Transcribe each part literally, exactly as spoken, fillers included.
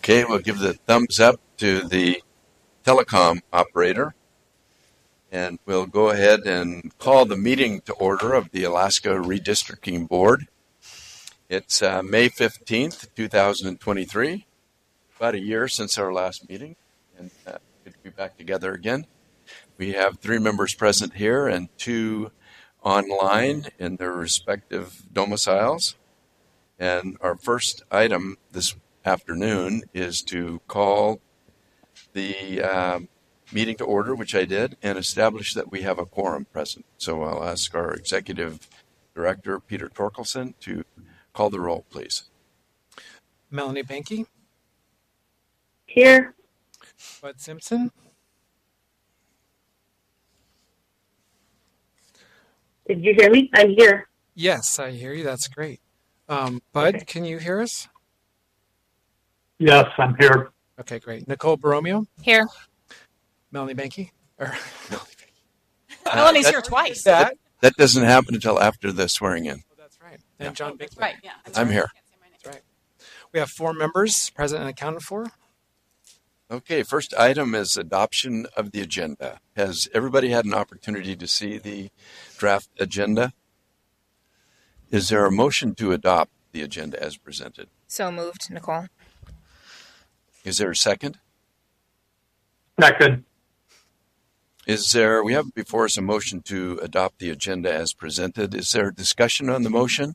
Okay, we'll give the thumbs up to the telecom operator. And we'll go ahead and call the meeting to order of the Alaska Redistricting Board. It's uh, May fifteenth, two thousand twenty-three, about a year since our last meeting, and uh, good to be back together again. We have three members present here and two online in their respective domiciles. And our first item this afternoon is to call the uh, meeting to order, which I did, and establish that we have a quorum present. So I'll ask our Executive Director, Peter Torkelson, to call the roll, please. Melanie Banky. Here. Bud Simpson. Did you hear me? I'm here. Yes, I hear you. That's great. Um, Bud, Okay. Can you hear us? Yes, I'm here. Okay, great. Nicole Borromeo. Here. Melanie Banky. Or, Melanie's that- here twice. that. That doesn't happen until after the swearing in. Oh, that's right. And John Binkley. Right, yeah. I'm here. That's right. We have four members present and accounted for. Okay, first item is adoption of the agenda. Has everybody had an opportunity to see the draft agenda? Is there a motion to adopt the agenda as presented? So moved, Nicole. Is there a second? Second. Is there, we have before us a motion to adopt the agenda as presented. Is there discussion on the motion?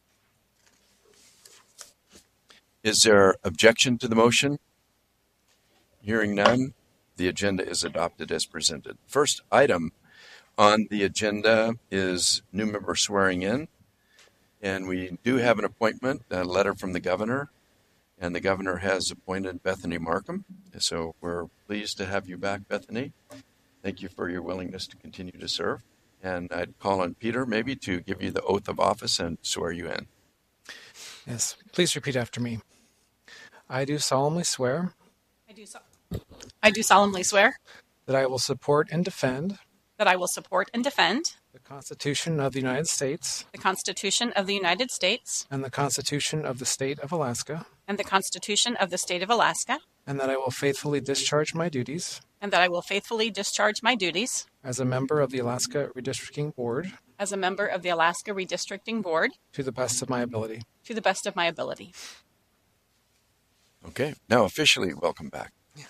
Is there objection to the motion? Hearing none, the agenda is adopted as presented. First item on the agenda is new member swearing in. And we do have an appointment, a letter from the governor, and the governor has appointed Bethany Markham. So we're pleased to have you back, Bethany. Thank you for your willingness to continue to serve. And I'd call on Peter maybe to give you the oath of office and swear you in. Yes, please repeat after me. I do solemnly swear I do, so- I do solemnly swear that I will support and defend that I will support and defend the Constitution of the United States the Constitution of the United States and the Constitution of the State of Alaska, and the Constitution of the State of Alaska, and that I will faithfully discharge my duties and that I will faithfully discharge my duties as a member of the Alaska Redistricting Board as a member of the Alaska Redistricting Board to the best of my ability. to the best of my ability. Okay, now officially welcome back.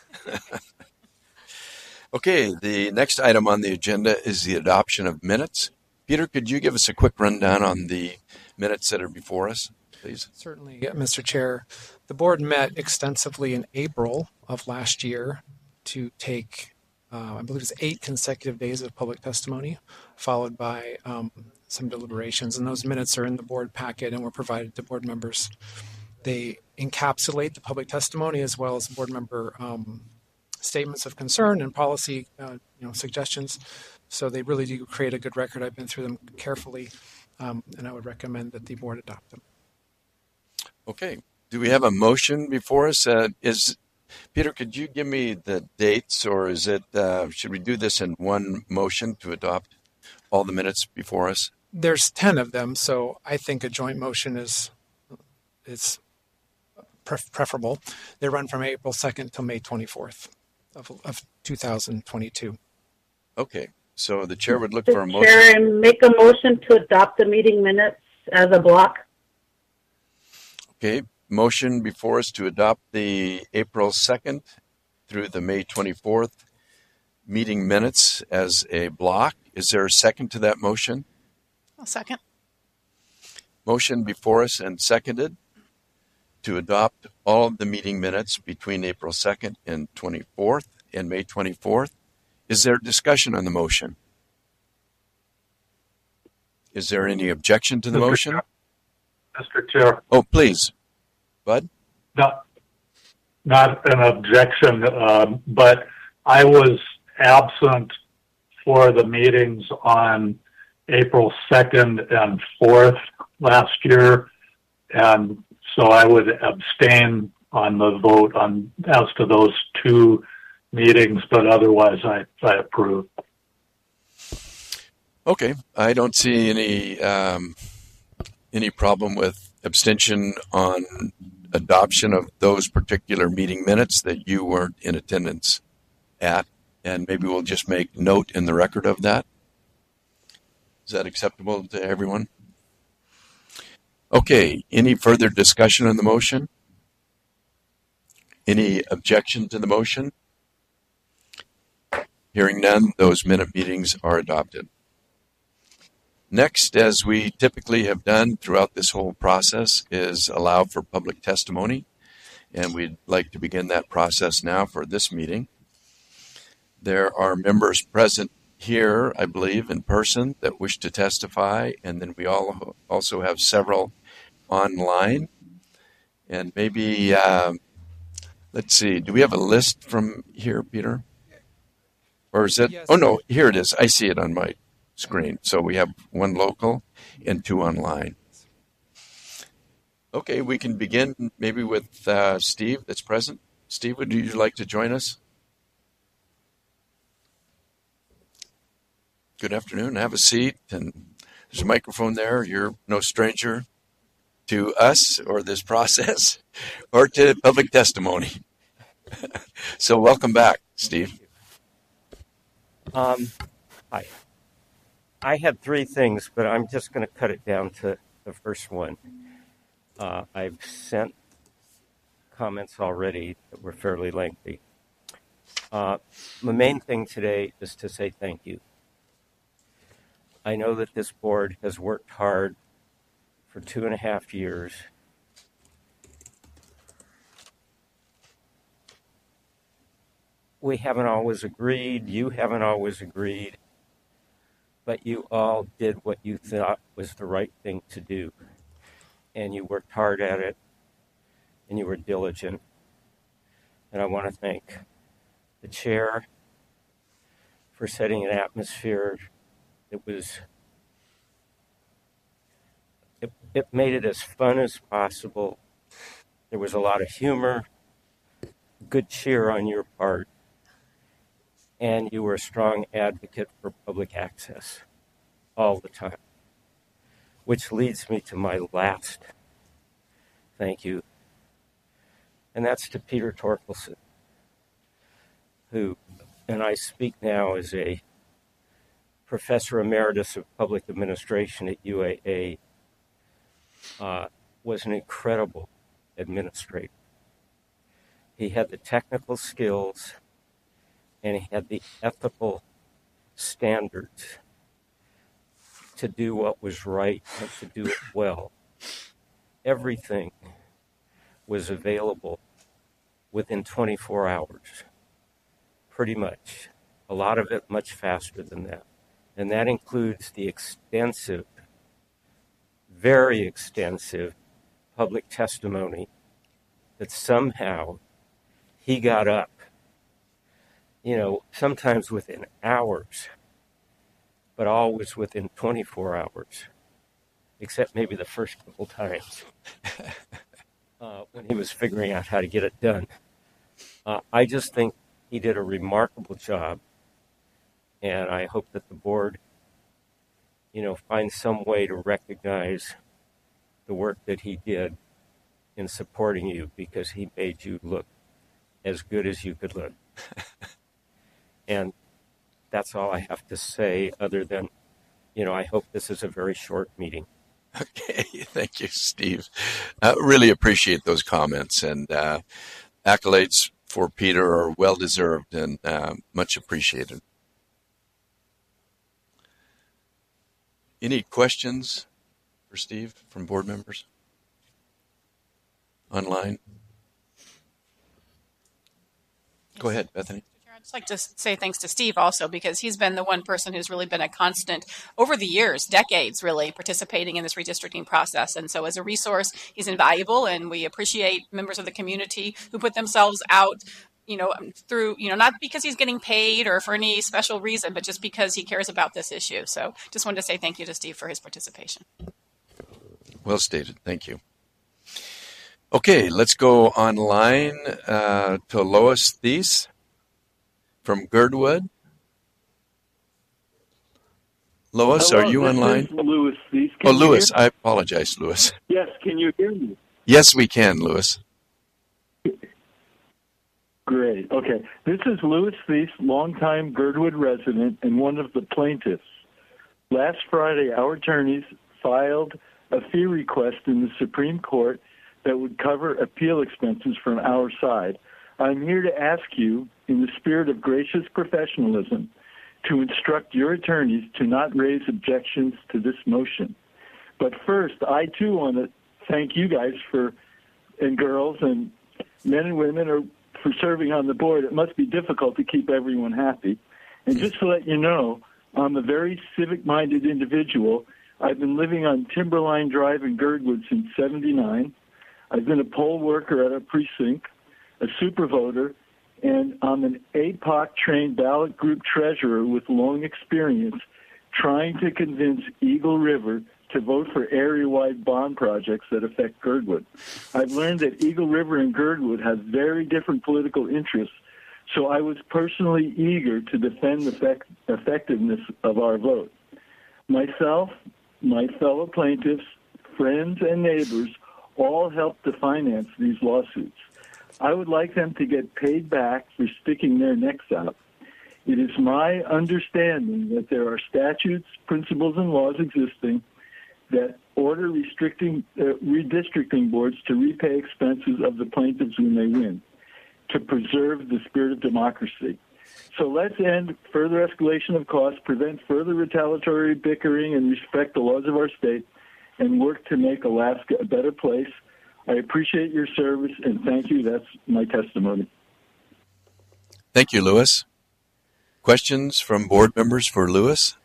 Okay, the next item on the agenda is the adoption of minutes. Peter, could you give us a quick rundown on the minutes that are before us, please? Certainly, Mister Chair. The board met extensively in April of last year to take, uh, I believe it's eight consecutive days of public testimony, followed by um, some deliberations. And those minutes are in the board packet and were provided to board members. They encapsulate the public testimony as well as board member um, statements of concern and policy uh, you know, suggestions. So they really do create a good record. I've been through them carefully, um, and I would recommend that the board adopt them. Okay, do we have a motion before us? Uh, is Peter, could you give me the dates, or is it, uh, should we do this in one motion to adopt all the minutes before us? There's ten of them, so I think a joint motion is is pref- preferable. They run from April second till May twenty-fourth of, of two thousand twenty-two. Okay, so the chair would look for a Mr. motion. Chair, and make a motion to adopt the meeting minutes as a block. Okay, motion before us to adopt the April second through the May twenty-fourth meeting minutes as a block. Is there a second to that motion? A second. Motion before us and seconded to adopt all of the meeting minutes between April second and twenty-fourth and May twenty-fourth. Is there discussion on the motion? Is there any objection to the Mister motion? Chair. Mister Chair, Oh, please. Bud? not, not an objection, um, but I was absent for the meetings on April second and fourth last year, and so I would abstain on the vote on as to those two meetings, but otherwise I, I approve. Okay, I don't see any um, any problem with abstention on adoption of those particular meeting minutes that you weren't in attendance at, and maybe we'll just make note in the record of that. Is that acceptable to everyone? Okay, any further discussion on the motion? Any objection to the motion? Hearing none, those minute meetings are adopted. Next, as we typically have done throughout this whole process, is allow for public testimony, and we'd like to begin that process now for this meeting. There are members present here, I believe, in person that wish to testify, and then we all also have several online. And maybe, uh, let's see, do we have a list from here, Peter? Or is it? Yes. Oh, no, here it is. I see it on my screen. So we have one local and two online. Okay, we can begin maybe with uh, Steve that's present. Steve, would you like to join us? Good afternoon. Have a seat, and there's a microphone there. You're no stranger to us or this process or to public testimony. So welcome back, Steve. Um, hi. I had three things, but I'm just going to cut it down to the first one. Uh, I've sent comments already that were fairly lengthy. Uh, the main thing today is to say thank you. I know that this board has worked hard for two and a half years. We haven't always agreed. You haven't always agreed. But you all did what you thought was the right thing to do. And you worked hard at it. And you were diligent. And I want to thank the chair for setting an atmosphere that was, it, it made it as fun as possible. There was a lot of humor, good cheer on your part. And you were a strong advocate for public access all the time. Which leads me to my last thank you. And that's to Peter Torkelson, who, and I speak now as a professor emeritus of public administration at U A A, uh, was an incredible administrator. He had the technical skills and he had the ethical standards to do what was right and to do it well. Everything was available within twenty-four hours, pretty much. A lot of it much faster than that. And that includes the extensive, very extensive public testimony that somehow he got up, you know, sometimes within hours, but always within twenty-four hours, except maybe the first couple times uh, when he was figuring out how to get it done. Uh, I just think he did a remarkable job, and I hope that the board, you know, finds some way to recognize the work that he did in supporting you, because he made you look as good as you could look. And that's all I have to say, other than, you know, I hope this is a very short meeting. Okay, thank you, Steve. I uh, really appreciate those comments, and uh, accolades for Peter are well-deserved and uh, much appreciated. Any questions for Steve from board members? Online? Go ahead, Bethany. I'd just like to say thanks to Steve also, because he's been the one person who's really been a constant over the years, decades really, participating in this redistricting process. And so as a resource, he's invaluable, and we appreciate members of the community who put themselves out, you know, through, you know, not because he's getting paid or for any special reason, but just because he cares about this issue. So just wanted to say thank you to Steve for his participation. Well stated. Thank you. Okay, let's go online uh, to Lois Thies from Girdwood. Lois, Hello, are you this online? is Louis Thies. Oh, Can you Louis. hear me? I apologize, Louis. Yes, can you hear me? Yes, we can, Louis. Great. Okay. This is Louis Thies, longtime Girdwood resident and one of the plaintiffs. Last Friday, our attorneys filed a fee request in the Supreme Court that would cover appeal expenses from our side. I'm here to ask you, in the spirit of gracious professionalism, to instruct your attorneys to not raise objections to this motion. But first, I too want to thank you guys for, and girls and men and women are for serving on the board. It must be difficult to keep everyone happy. And just to let you know, I'm a very civic-minded individual. I've been living on Timberline Drive in Girdwood since seventy-nine. I've been a poll worker at a precinct, a super voter, and I'm an A P O C-trained ballot group treasurer with long experience trying to convince Eagle River to vote for area-wide bond projects that affect Girdwood. I've learned that Eagle River and Girdwood have very different political interests, so I was personally eager to defend the effect- effectiveness of our vote. Myself, my fellow plaintiffs, friends, and neighbors all helped to finance these lawsuits. I would like them to get paid back for sticking their necks out. It is my understanding that there are statutes, principles, and laws existing that order restricting uh, redistricting boards to repay expenses of the plaintiffs when they win, to preserve the spirit of democracy. So let's end further escalation of costs, prevent further retaliatory bickering, and respect the laws of our state, and work to make Alaska a better place. I appreciate your service, and thank you. That's my testimony. Thank you, Louis. Questions from board members for Louis?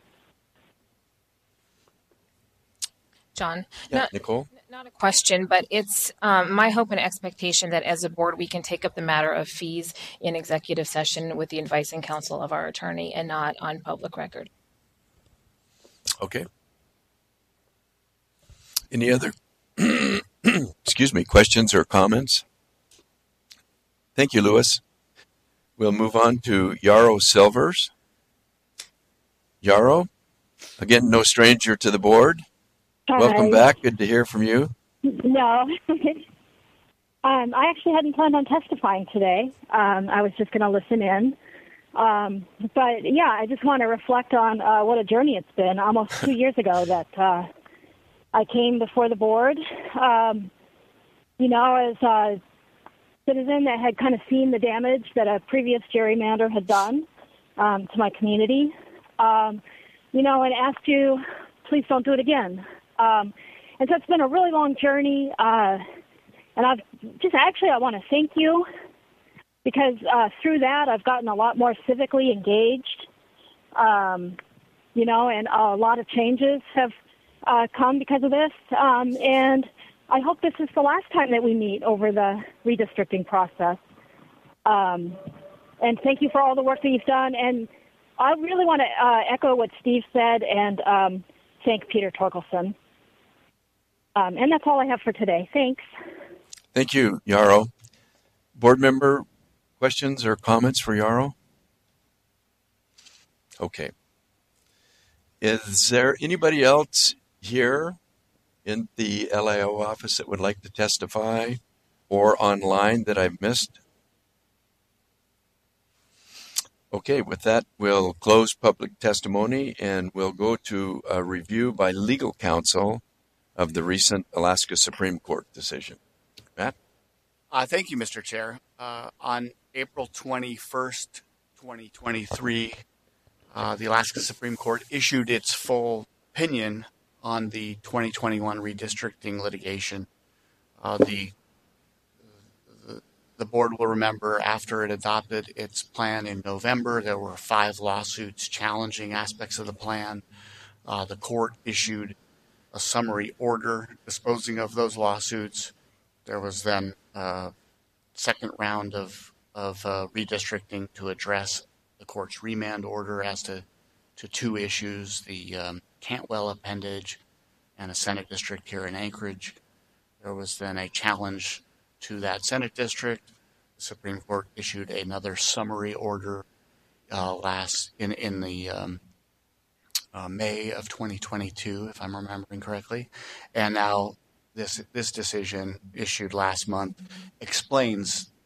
John, Yeah, not, Nicole? not a question, but it's um, my hope and expectation that as a board we can take up the matter of fees in executive session with the advice and counsel of our attorney and not on public record. Okay. Any other, excuse me, questions or comments? Thank you, Louis. We'll move on to Yarrow Silvers. Yarrow, again, no stranger to the board. Hi. Welcome back. Good to hear from you. No. um, I actually hadn't planned on testifying today. Um, I was just going to listen in. Um, but, yeah, I just want to reflect on uh, what a journey it's been. Almost two years ago that uh, I came before the board, um, you know, as a citizen that had kind of seen the damage that a previous gerrymander had done um, to my community, um, you know, and asked you, please don't do it again. Um, and so it's been a really long journey, uh, and I've just actually I want to thank you because uh, through that I've gotten a lot more civically engaged, um, you know, and a lot of changes have uh, come because of this. Um, and I hope this is the last time that we meet over the redistricting process. Um, and thank you for all the work that you've done. And I really want to uh, echo what Steve said and um, thank Peter Torkelson. Um, and that's all I have for today. Thanks. Thank you, Yarrow. Board member questions or comments for Yarrow? Okay. Is there anybody else here in the L A O office that would like to testify or online that I've missed? Okay, with that, we'll close public testimony and we'll go to a review by legal counsel of the recent Alaska Supreme Court decision. Matt? Uh, thank you, Mister Chair. Uh, on April twenty-first, twenty twenty-three, uh, the Alaska Supreme Court issued its full opinion on the twenty twenty-one redistricting litigation. Uh, the, the the board will remember after it adopted its plan in November, there were five lawsuits challenging aspects of the plan. Uh, the court issued a summary order disposing of those lawsuits. There was then a second round of, of uh, redistricting to address the court's remand order as to, to two issues, the um, Cantwell appendage and a Senate district here in Anchorage. There was then a challenge to that Senate district. The Supreme Court issued another summary order uh, last in, in the um, Uh, May of twenty twenty-two, if I'm remembering correctly. And now this this decision issued last month explains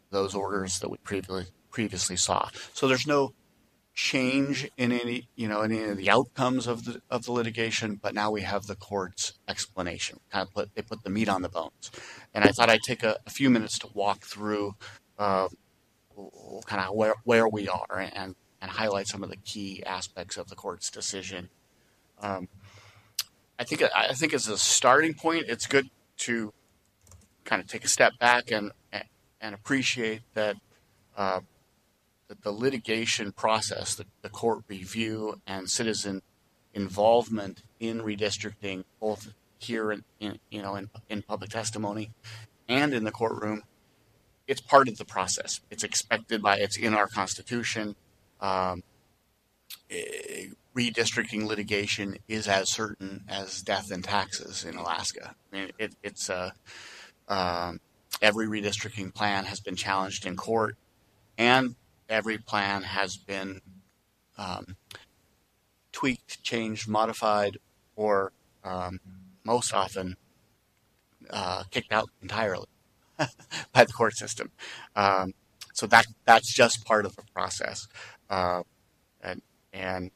those orders that we previously previously saw. So there's no change in any, you know, any of the outcomes of the of the litigation, but now we have the court's explanation. Kind of put they put the meat on the bones, and I thought I'd take a, a few minutes to walk through uh, kind of where where we are and and highlight some of the key aspects of the court's decision. Um, I think I think as a starting point, it's good to kind of take a step back and and appreciate that. Uh, that the litigation process, the, the court review and citizen involvement in redistricting, both here in, in you know in, in public testimony and in the courtroom, it's part of the process. It's expected by it's in our Constitution. Um, eh, redistricting litigation is as certain as death and taxes in Alaska. I mean, it, it's uh, um, every redistricting plan has been challenged in court, and every plan has been um, tweaked, changed, modified, or um, most often uh, kicked out entirely by the court system. Um, so that that's just part of the process, uh, and and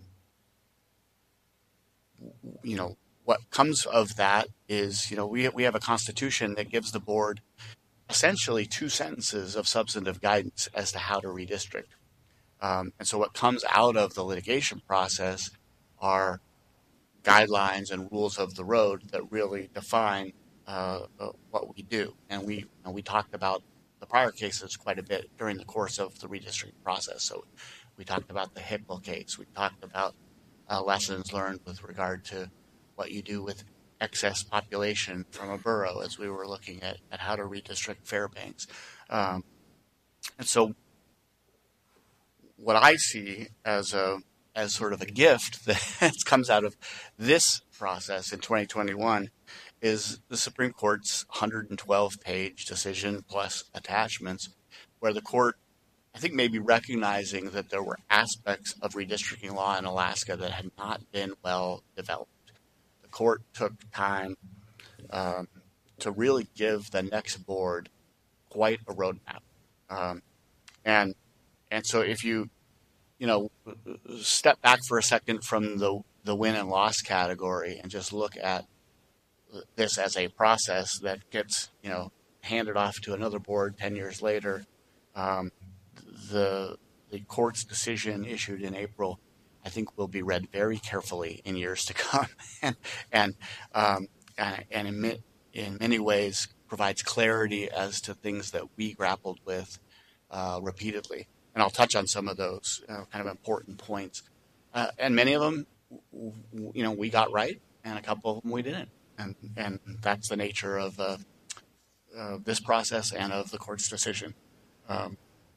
you know what comes of that is you know we we have a constitution that gives the board essentially two sentences of substantive guidance as to how to redistrict. Um, and so what comes out of the litigation process are guidelines and rules of the road that really define uh, uh, what we do. And we and we talked about the prior cases quite a bit during the course of the redistricting process. So we talked about the Hickel case. We talked about uh, lessons learned with regard to what you do with excess population from a borough as we were looking at, at how to redistrict Fairbanks. Um, and so what I see as a as sort of a gift that comes out of this process in twenty twenty-one is the Supreme Court's one hundred twelve page decision plus attachments, where the court, I think, maybe recognizing that there were aspects of redistricting law in Alaska that had not been well developed. The court took time um, to really give the next board quite a roadmap. Um, and and so if you, you know, step back for a second from the, the win and loss category and just look at this as a process that gets, you know, handed off to another board ten years later, um, the the court's decision issued in April, I think, will be read very carefully in years to come, and and um, and, and in, in many ways provides clarity as to things that we grappled with uh, repeatedly. And I'll touch on some of those uh, kind of important points, uh, and many of them, you know, we got right, and a couple of them we didn't, and and that's the nature of uh, uh, this process and of the court's decision. Um,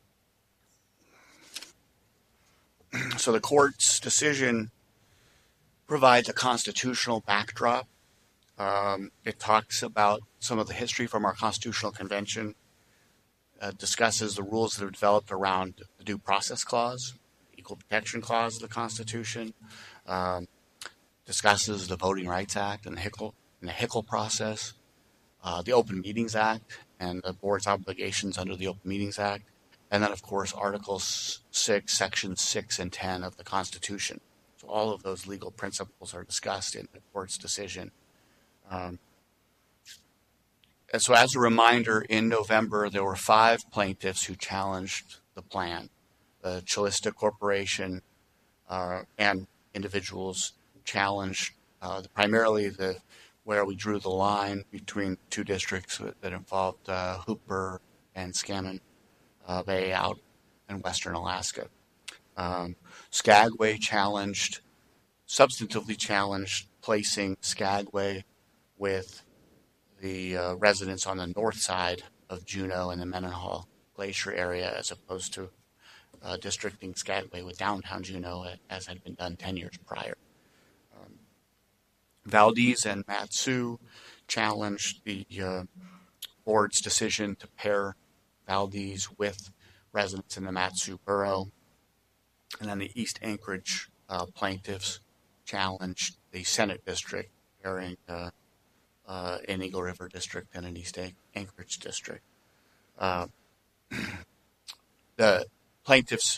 So the court's decision provides a constitutional backdrop. Um, it talks about some of the history from our constitutional convention, uh, discusses the rules that have developed around the Due Process Clause, Equal Protection Clause of the Constitution, um, discusses the Voting Rights Act and the Hickel, and the Hickel process, uh, the Open Meetings Act and the board's obligations under the Open Meetings Act, and then, of course, Articles six, Sections six and ten of the Constitution. So all of those legal principles are discussed in the court's decision. Um, and so as a reminder, in November, there were five plaintiffs who challenged the plan. The Calista Corporation uh, and individuals challenged uh, primarily the where we drew the line between two districts that involved uh, Hooper and Scammon Uh, Bay out in western Alaska. Um, Skagway challenged, substantively challenged, placing Skagway with the uh, residents on the north side of Juneau and the Mendenhall Glacier area, as opposed to uh, districting Skagway with downtown Juneau, as had been done ten years prior. Um, Valdez and Mat-Su challenged the uh, board's decision to pair Valdez with residents in the Mat-Su borough. And then the East Anchorage uh, plaintiffs challenged the Senate district, pairing uh, uh, an Eagle River district and an East Anchorage district. Uh, the plaintiffs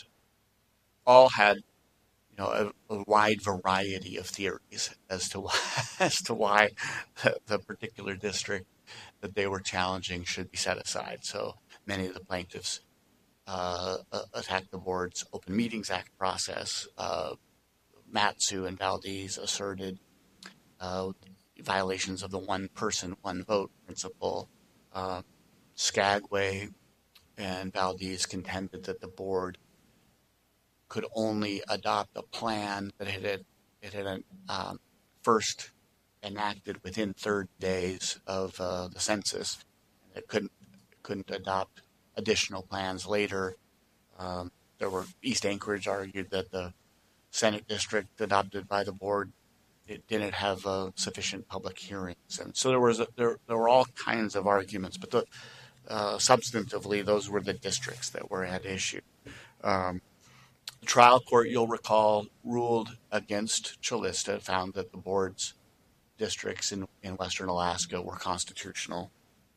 all had, you know, a, a wide variety of theories as to why, as to why the, the particular district that they were challenging should be set aside. So many of the plaintiffs uh, attacked the board's Open Meetings Act process. Uh, Matsu and Valdez asserted uh, violations of the one person, one vote principle. Uh, Skagway and Valdez contended that the board could only adopt a plan that it had, it had um, first enacted within thirty days of uh, the census. It couldn't couldn't adopt additional plans later. Um, there were East Anchorage argued that the Senate district adopted by the board, it didn't have uh, sufficient public hearings, and so there was a, there there were all kinds of arguments. But the, uh, substantively, those were the districts that were at issue. Um, the trial court, you'll recall, ruled against Calista, found that the board's districts in, in Western Alaska were constitutional.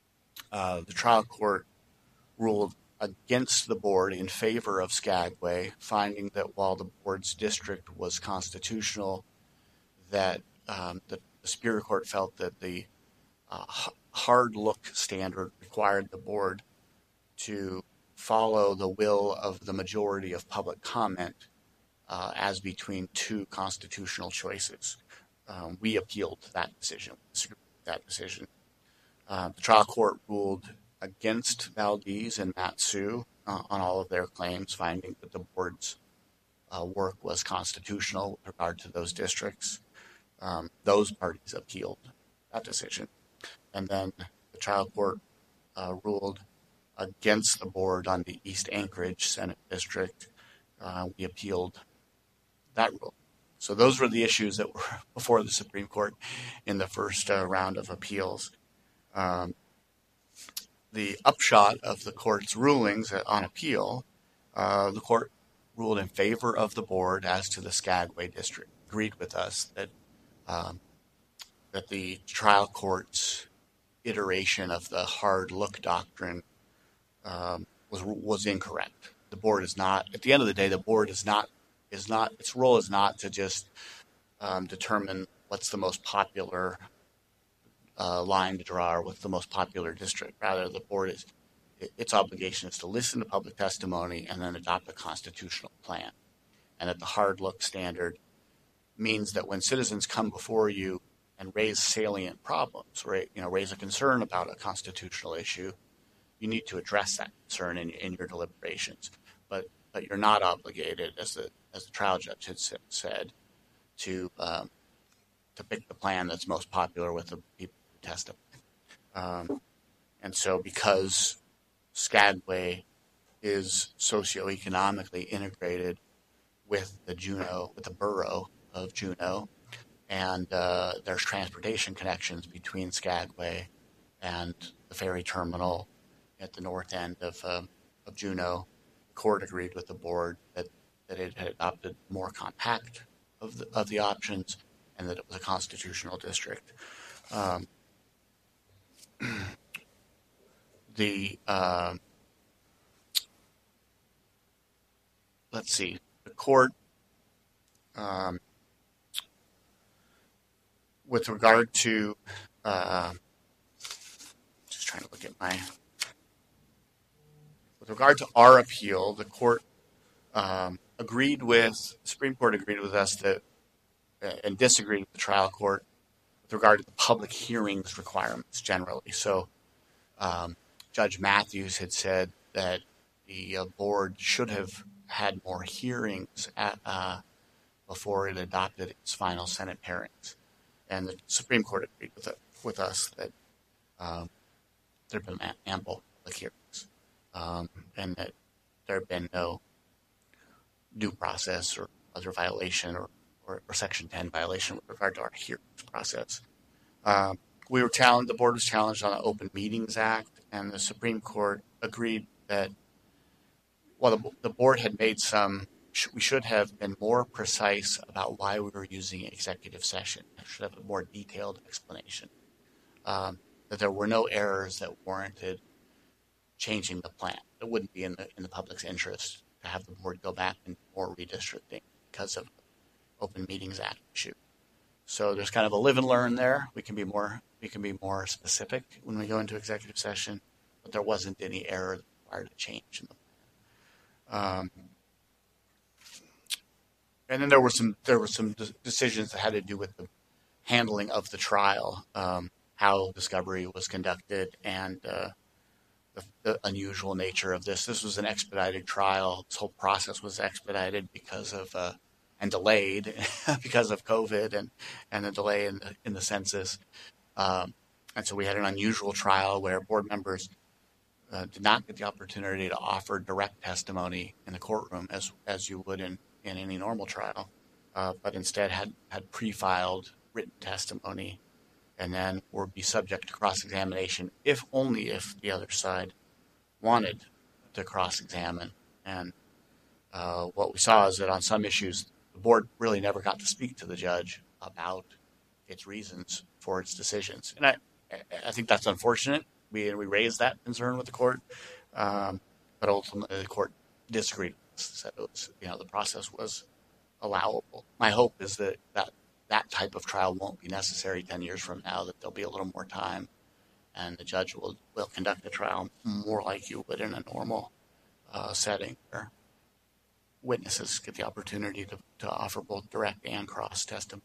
Uh, the trial court ruled against the board in favor of Skagway, finding that while the board's district was constitutional, that um, the, the Superior Court felt that the uh, h- hard look standard required the board to follow the will of the majority of public comment uh, as between two constitutional choices. Um, we appealed that decision, that decision. Uh, the trial court ruled against Valdez and Matsu uh, on all of their claims, finding that the board's uh, work was constitutional with regard to those districts. Um, those parties appealed that decision. And then the trial court uh, ruled against the board on the East Anchorage Senate district. Uh, we appealed that rule. So those were the issues that were before the Supreme Court in the first uh, round of appeals. Um, the upshot of the court's rulings on appeal, uh, the court ruled in favor of the board as to the Skagway district, agreed with us that um, that the trial court's iteration of the hard look doctrine um, was was incorrect. The board is not, at the end of the day, the board is not is not its role is not to just um, determine what's the most popular uh, line to draw or what's the most popular district. Rather, the board is its obligation is to listen to public testimony and then adopt a constitutional plan. And that the hard look standard means that when citizens come before you and raise salient problems, right, you know, raise a concern about a constitutional issue, you need to address that concern in, in your deliberations. But but you're not obligated, as the as the trial judge had said, to um, to pick the plan that's most popular with the people who testify. Um, and so, because Skagway is socioeconomically integrated with the Juneau, with the borough of Juneau, and uh, there's transportation connections between Skagway and the ferry terminal at the north end of uh, of Juneau. The court agreed with the board that, that it had adopted more compact of the of the options, and that it was a constitutional district. Um, the uh, let's see, the court. Um, with regard to, uh, just trying to look at my, with regard to our appeal, the court um, agreed with, the Supreme Court agreed with us that, uh, and disagreed with the trial court with regard to the public hearings requirements generally. So um, Judge Matthews had said that the uh, board should have had more hearings at, uh, before it adopted its final Senate pairings. And the Supreme Court agreed with, it, with us that um, there have been ample public hearings, um, and that there have been no due process or other violation or, or, or Section ten violation with regard to our hearings process. Um, we were challenged, the board was challenged on the Open Meetings Act, and the Supreme Court agreed that while the, the board had made some, we should have been more precise about why we were using executive session. I should have a more detailed explanation. Um, that there were no errors that warranted changing the plan. It wouldn't be in the in the public's interest to have the board go back and more redistricting because of Open Meetings Act issue. So there's kind of a live and learn there. We can be more we can be more specific when we go into executive session, but there wasn't any error that required a change in the plan. Um, and then there were some there were some de- decisions that had to do with the handling of the trial, um, how discovery was conducted, and uh, the, the unusual nature of this. This was an expedited trial. This whole process was expedited because of uh, and delayed because of COVID and, and the delay in the, in the census. Um, and so we had an unusual trial where board members uh, did not get the opportunity to offer direct testimony in the courtroom as as you would in, in any normal trial, uh, but instead had, had pre-filed written testimony and then would be subject to cross-examination if only if the other side wanted to cross-examine. And uh, what we saw is that on some issues, the board really never got to speak to the judge about its reasons for its decisions. And I, I think that's unfortunate. We we raised that concern with the court, um, but ultimately the court disagreed. Said it was, you know, the process was allowable. My hope is that, that that type of trial won't be necessary ten years from now, that there'll be a little more time and the judge will, will conduct the trial more like you would in a normal uh, setting where witnesses get the opportunity to, to offer both direct and cross testimony.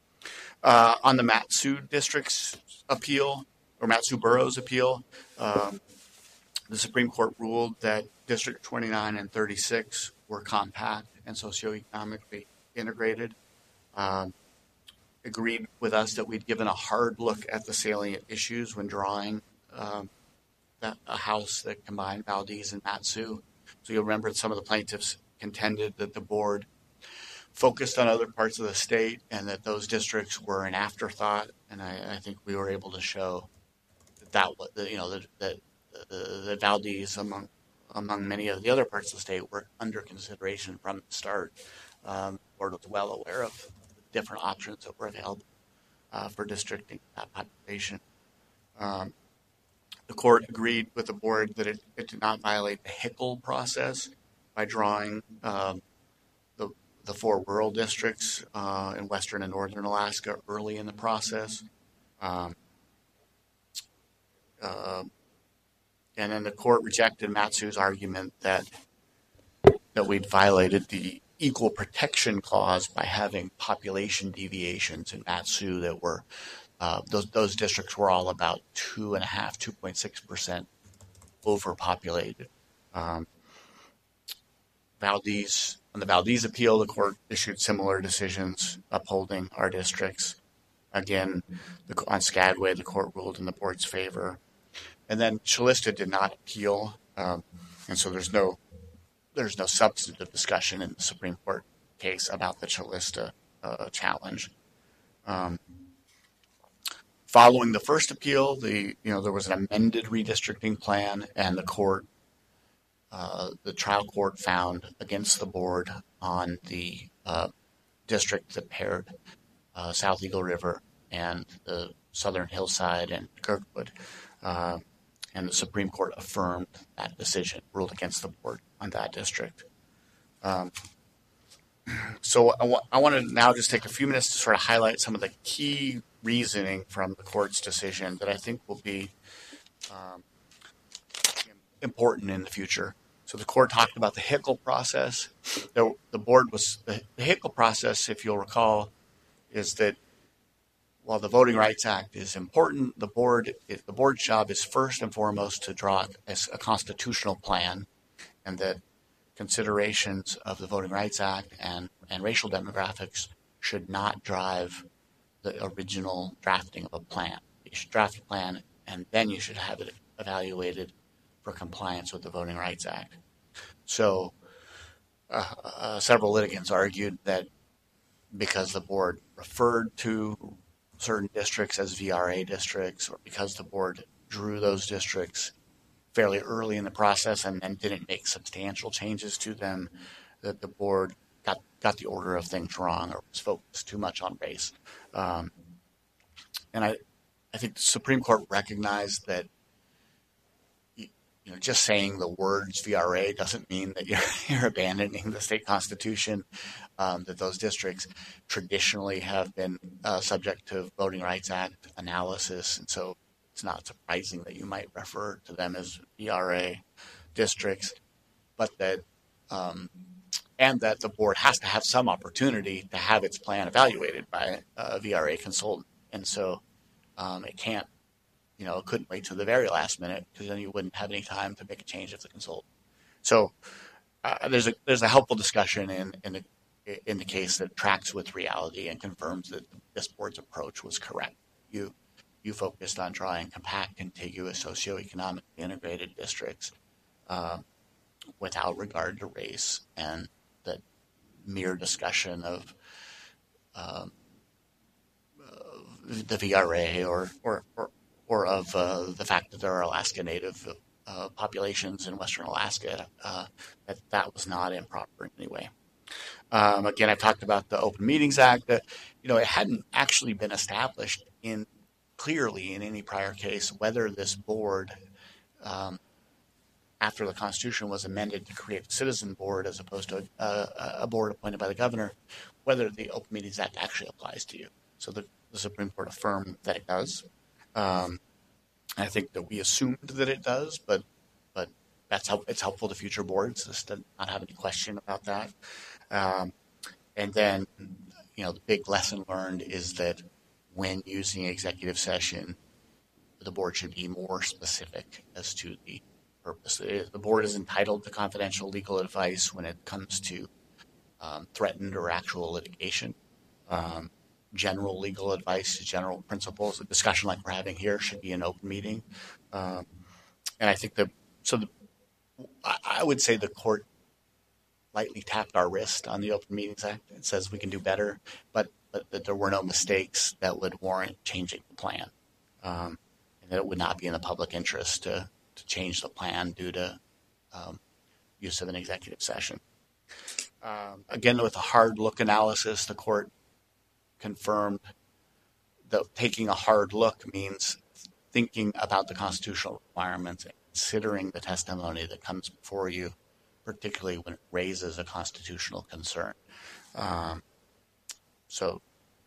Uh, on the Mat-Su district's appeal, or Mat-Su borough's appeal, uh, the Supreme Court ruled that District twenty-nine and thirty-six were compact and socioeconomically integrated. Um, agreed with us that we'd given a hard look at the salient issues when drawing um, that, a house that combined Valdez and Mat-Su. So you'll remember that some of the plaintiffs contended that the board focused on other parts of the state and that those districts were an afterthought. And I, I think we were able to show that, that, that you know, that, that the, the Valdez, among among many of the other parts of the state, were under consideration from the start. Um, the board was well aware of the different options that were available uh, for districting that population. Um, the court agreed with the board that it, it did not violate the Hickel process by drawing um, the the four rural districts uh, in western and northern Alaska early in the process. Um, uh, And then the court rejected Mat-Su's argument that that we'd violated the equal protection clause by having population deviations in Mat-Su that were uh, those those districts were all about two and a half, two point six percent overpopulated. Um, Valdez on the Valdez appeal, the court issued similar decisions upholding our districts. Again, the, on Skagway, the court ruled in the board's favor. And then Calista did not appeal, um, and so there's no there's no substantive discussion in the Supreme Court case about the Calista uh, challenge. Um, following the first appeal, the you know there was an amended redistricting plan, and the court, uh, the trial court, found against the board on the uh, district that paired uh, South Eagle River and the Southern Hillside and Kirkwood. Uh, And the Supreme Court affirmed that decision, ruled against the board on that district. Um, so I, w- I want to now just take a few minutes to sort of highlight some of the key reasoning from the court's decision that I think will be um, important in the future. So the court talked about the Hickel process. The, the board was the, the Hickel process, if you'll recall, is that while the Voting Rights Act is important, the board the board's job is first and foremost to draw a, a constitutional plan, and that considerations of the Voting Rights Act and, and racial demographics should not drive the original drafting of a plan. You should draft a plan, and then you should have it evaluated for compliance with the Voting Rights Act. So uh, uh, several litigants argued that because the board referred to certain districts as V R A districts, or because the board drew those districts fairly early in the process and then didn't make substantial changes to them, that the board got, got the order of things wrong or was focused too much on race. Um, and I, I think the Supreme Court recognized that you know, just saying the words V R A doesn't mean that you're, you're abandoning the state constitution, um, that those districts traditionally have been uh, subject to Voting Rights Act analysis. And so it's not surprising that you might refer to them as V R A districts, but that, um, and that the board has to have some opportunity to have its plan evaluated by a V R A consultant. And so um, it can't, you know, couldn't wait till the very last minute, because then you wouldn't have any time to make a change of the consultant. So uh, there's a there's a helpful discussion in in the in the case that tracks with reality and confirms that this board's approach was correct. You you focused on drawing compact, contiguous, socioeconomically integrated districts uh, without regard to race, and that mere discussion of um, uh, the V R A or or, or or of uh, the fact that there are Alaska Native uh, populations in Western Alaska, uh, that that was not improper in any way. Um, again, I talked about the Open Meetings Act. That, you know, it hadn't actually been established in clearly in any prior case whether this board, um, after the Constitution was amended to create a citizen board as opposed to a, a board appointed by the governor, whether the Open Meetings Act actually applies to you. So the, the Supreme Court affirmed that it does. Um, I think that we assumed that it does, but but that's how it's helpful to future boards just to not have any question about that. Um, and then, you know, the big lesson learned is that when using executive session, the board should be more specific as to the purpose. The board is entitled to confidential legal advice when it comes to um, threatened or actual litigation. Um, general legal advice, general principles. A discussion like we're having here should be an open meeting. Um, and I think that, so the, I, I would say the court lightly tapped our wrist on the Open Meetings Act. It says we can do better, but, but that there were no mistakes that would warrant changing the plan. Um, and that it would not be in the public interest to, to change the plan due to um, use of an executive session. Um, again, with a hard look analysis, the court confirmed that taking a hard look means thinking about the constitutional requirements and considering the testimony that comes before you, particularly when it raises a constitutional concern. Um, so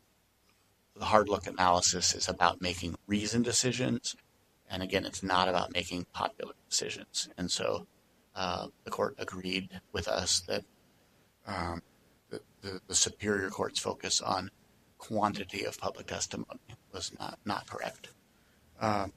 the hard look analysis is about making reasoned decisions. And again, it's not about making popular decisions. And so uh, the court agreed with us that um, the, the, the Superior Court's focus on quantity of public testimony was not, not correct. Um,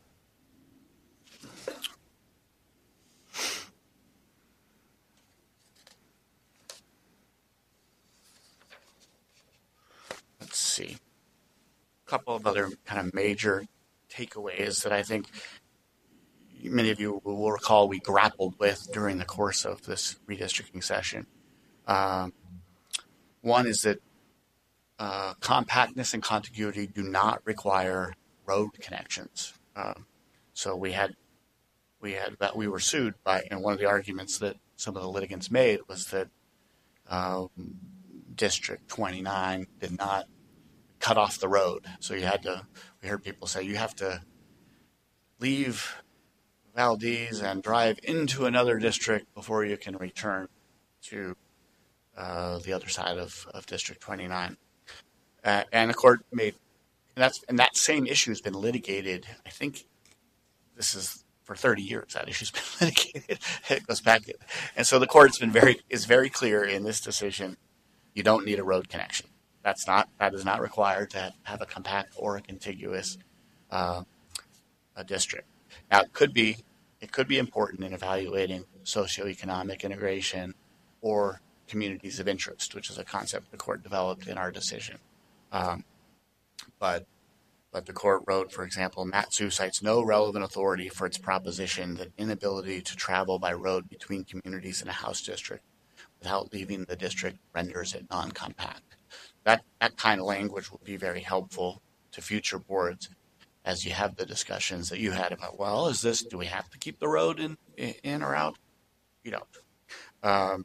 let's see. A couple of other kind of major takeaways that I think many of you will recall we grappled with during the course of this redistricting session. Um, one is that Uh, compactness and contiguity do not require road connections. Um, so we had, we had that we were sued by, and one of the arguments that some of the litigants made was that uh, District twenty-nine did not cut off the road. So you had to, we heard people say you have to leave Valdez and drive into another district before you can return to uh, the other side of, of District twenty-nine. Uh, and the court made, and that's and that same issue has been litigated. I think this is for thirty years. That issue's been litigated. It goes back, and so the court's been very is very clear in this decision. You don't need a road connection. That's not that is not required to have a compact or a contiguous uh, a district. Now it could be it could be important in evaluating socioeconomic integration or communities of interest, which is a concept the court developed in our decision. Um, but but the court wrote, for example, Matsu cites no relevant authority for its proposition that inability to travel by road between communities in a House district without leaving the district renders it non-compact. That that kind of language will be very helpful to future boards as you have the discussions that you had about, well, is this, do we have to keep the road in, in or out? You don't. Um,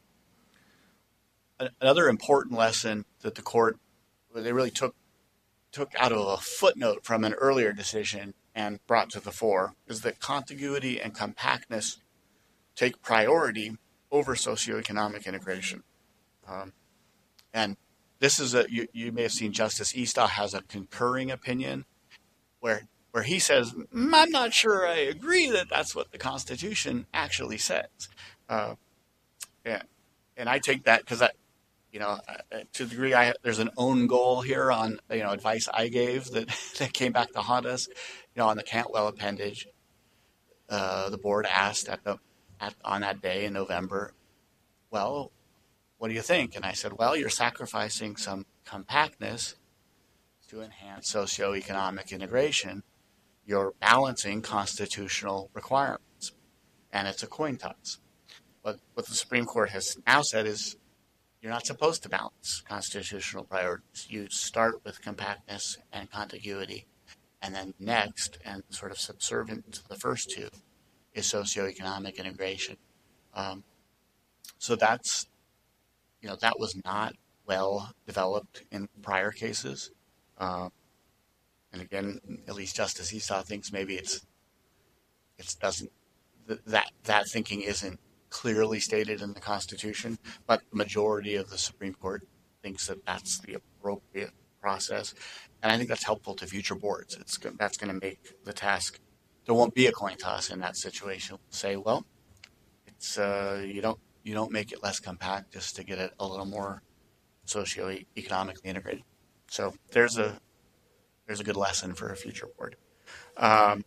another important lesson that the court, they really took took out of a footnote from an earlier decision and brought to the fore is that contiguity and compactness take priority over socioeconomic integration. Um, and this is a, you, you may have seen Justice Eastaugh has a concurring opinion where where he says, mm, I'm not sure I agree that that's what the Constitution actually says. Uh, and, and I take that because I, you know, uh, to the degree I, there's an own goal here on, you know, advice I gave that, that came back to haunt us, you know, on the Cantwell appendage. Uh, the board asked at the at, on that day in November, well, what do you think? And I said, well, you're sacrificing some compactness to enhance socioeconomic integration. You're balancing constitutional requirements, and it's a coin toss. But what the Supreme Court has now said is you're not supposed to balance constitutional priorities. You start with compactness and contiguity, and then next, and sort of subservient to the first two, is socioeconomic integration. Um, so that's, you know, that was not well developed in prior cases. Um, and again, at least Justice Eastaugh thinks maybe it's, it doesn't, that, that thinking isn't clearly stated in the Constitution, but the majority of the Supreme Court thinks that that's the appropriate process. And I think that's helpful to future boards. It's that's going to make the task, there won't be a coin toss in that situation. We'll say, well, it's, uh, you don't, you don't make it less compact just to get it a little more socioeconomically integrated. So there's a, there's a good lesson for a future board. Um,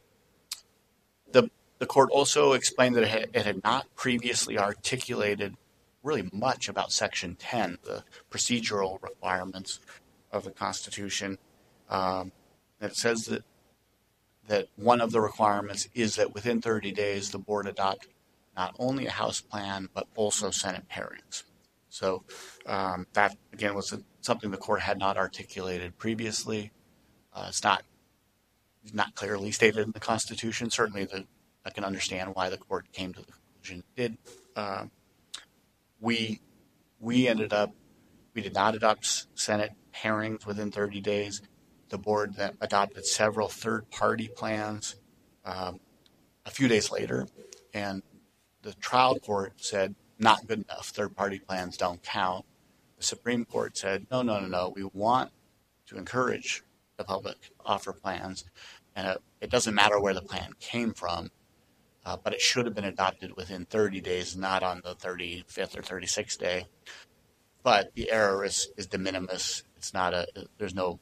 the the court also explained that it had, it had not previously articulated really much about Section ten, the procedural requirements of the Constitution. Um, it says that that one of the requirements is that within thirty days the board adopt not only a House plan but also Senate pairings. So um, that again was a, something the court had not articulated previously. Uh, it's not not clearly stated in the Constitution. Certainly, the, I can understand why the court came to the conclusion it did. Uh, we we ended up we did not adopt Senate pairings within thirty days. The board that adopted several third-party plans um, a few days later, and the trial court said not good enough. Third-party plans don't count. The Supreme Court said no, no, no, no. We want to encourage the public offer plans, and it, it doesn't matter where the plan came from, uh, but it should have been adopted within thirty days, not on the thirty-fifth or thirty-sixth day. But the error is, is de minimis. It's not a, there's no,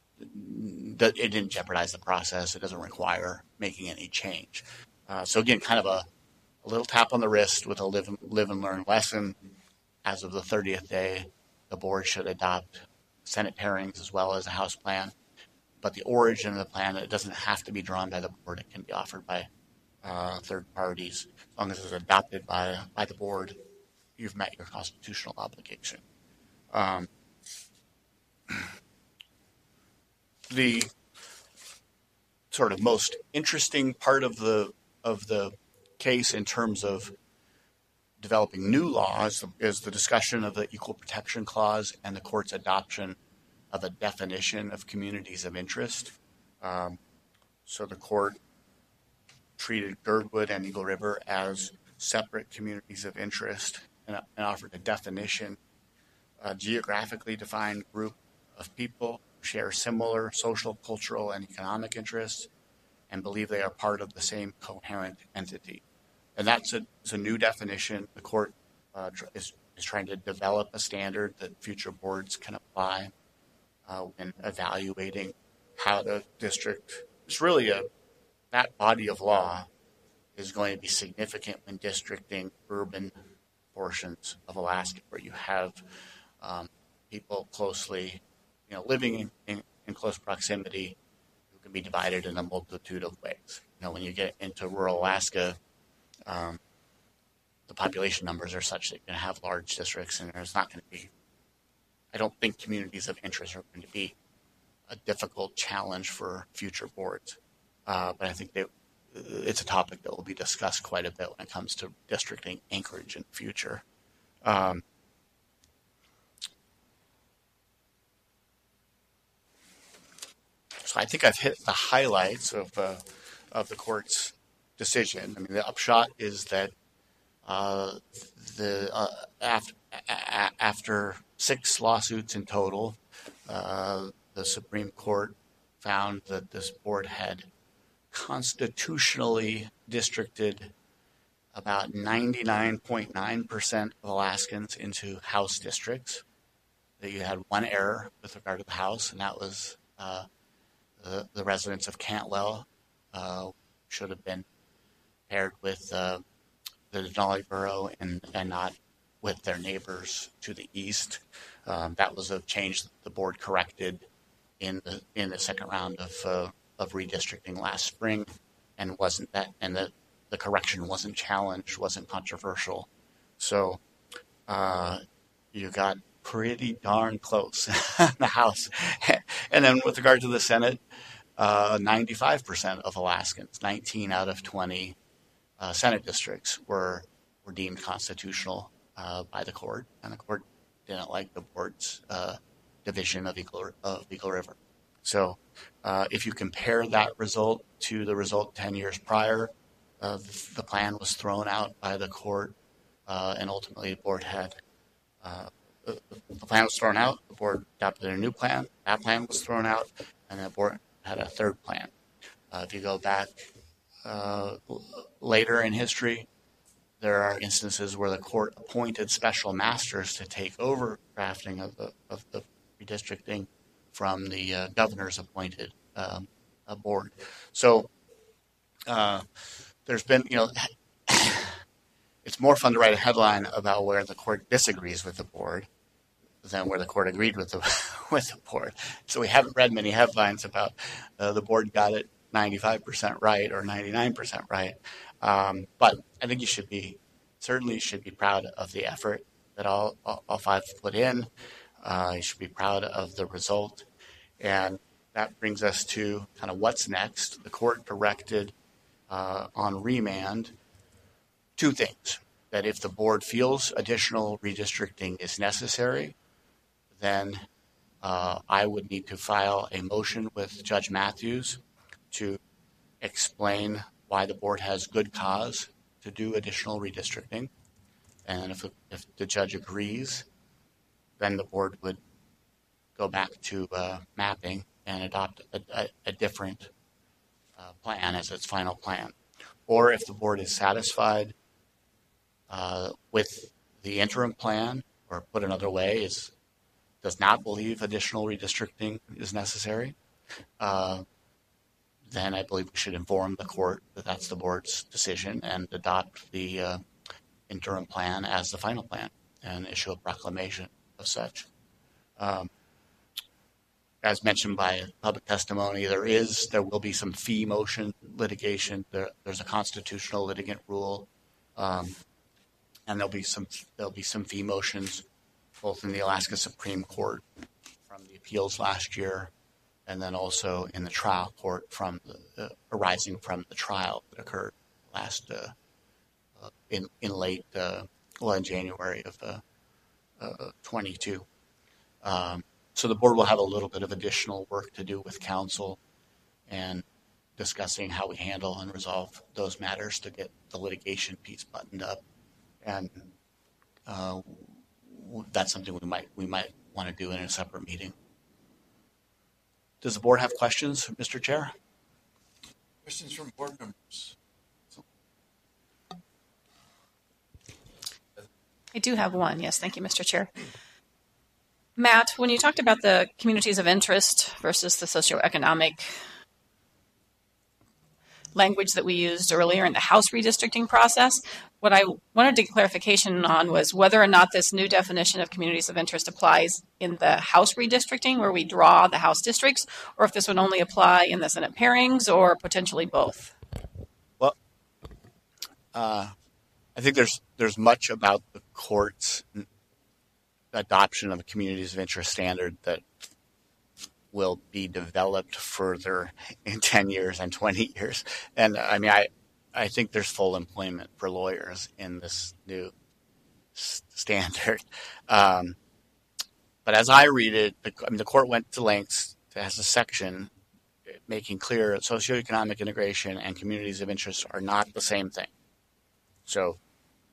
it didn't jeopardize the process. It doesn't require making any change. Uh, so again, kind of a, a little tap on the wrist with a live and, live and learn lesson. As of the thirtieth day, the board should adopt Senate pairings as well as a House plan. But the origin of the plan, it doesn't have to be drawn by the board. It can be offered by uh, third parties. As long as it's adopted by by the board, you've met your constitutional obligation. Um, the sort of most interesting part of the of the case in terms of developing new laws is the discussion of the Equal Protection Clause and the court's adoption of a definition of communities of interest. Um, so the court treated Girdwood and Eagle River as separate communities of interest and, and offered a definition, a geographically defined group of people who share similar social, cultural, and economic interests and believe they are part of the same coherent entity. And that's a, it's a new definition. The court uh, is, is trying to develop a standard that future boards can apply uh, when evaluating how the district, it's really a, that body of law is going to be significant when districting urban portions of Alaska where you have um, people closely, you know, living in, in, in close proximity who can be divided in a multitude of ways. You know, when you get into rural Alaska, um, the population numbers are such that you're going to have large districts, and there's not going to be, I don't think communities of interest are going to be a difficult challenge for future boards. Uh, but I think they, it's a topic that will be discussed quite a bit when it comes to districting Anchorage in the future. Um, so I think I've hit the highlights of uh, of the court's decision. I mean, the upshot is that uh, the uh, after, after six lawsuits in total, uh, the Supreme Court found that this board had constitutionally districted about ninety-nine point nine percent of Alaskans into House districts. That you had one error with regard to the House, and that was uh, the, the residents of Cantwell uh, should have been paired with uh, the Denali Borough and, and not with their neighbors to the east. Um, that was a change that the board corrected in the in the second round of uh, of redistricting last spring, and wasn't that and the the correction wasn't challenged, wasn't controversial. So uh, you got pretty darn close in the House. And then with regard to the Senate, uh, ninety-five percent of Alaskans, nineteen out of twenty uh, Senate districts were were deemed constitutional uh, by the court, and the court didn't like the board's uh, division of Eagle, of Eagle River. So uh, if you compare that result to the result ten years prior, uh, the plan was thrown out by the court, uh, and ultimately the board had uh, the, the plan was thrown out. The board adopted a new plan. That plan was thrown out, and the board had a third plan. Uh, if you go back uh, later in history, there are instances where the court appointed special masters to take over drafting of the of the redistricting from the uh, governor's appointed um, a board. So uh, there's been, you know, it's more fun to write a headline about where the court disagrees with the board than where the court agreed with the with the board. So we haven't read many headlines about uh, the board got it ninety-five percent right or ninety-nine percent right. Um, but I think you should be, certainly you should be proud of the effort that all, all, all five put in. Uh, you should be proud of the result. And that brings us to kind of what's next. The court directed uh, on remand two things. That if the board feels additional redistricting is necessary, then uh, I would need to file a motion with Judge Matthews to explain why the board has good cause to do additional redistricting. And if, if the judge agrees, then the board would go back to uh, mapping and adopt a, a, a different uh, plan as its final plan. Or if the board is satisfied uh, with the interim plan, or put another way, is does not believe additional redistricting is necessary, uh, then I believe we should inform the court that that's the board's decision and adopt the uh, interim plan as the final plan and issue a proclamation of such. Um, as mentioned by public testimony, there is, there will be some fee motion litigation. There, there's a constitutional litigant rule, um, and there'll be some there'll be some fee motions, both in the Alaska Supreme Court from the appeals last year, and then also in the trial court from the, uh, arising from the trial that occurred last uh, uh, in in late uh, well in January of uh, uh, twenty-two. Um, so the board will have a little bit of additional work to do with counsel and discussing how we handle and resolve those matters to get the litigation piece buttoned up, and uh, that's something we might we might want to do in a separate meeting. Does the board have questions, Mister Chair? Questions from board members? I do have one. Yes, thank you, Mister Chair. Matt, when you talked about the communities of interest versus the socioeconomic language that we used earlier in the House redistricting process, what I wanted to get clarification on was whether or not this new definition of communities of interest applies in the House redistricting where we draw the House districts, or if this would only apply in the Senate pairings or potentially both. Well, uh, I think there's there's much about the court's adoption of a communities of interest standard that will be developed further in ten years and twenty years. And I mean, I, I think there's full employment for lawyers in this new s- standard. Um, but as I read it, the, I mean, the court went to lengths to has a section making clear that socioeconomic integration and communities of interest are not the same thing. So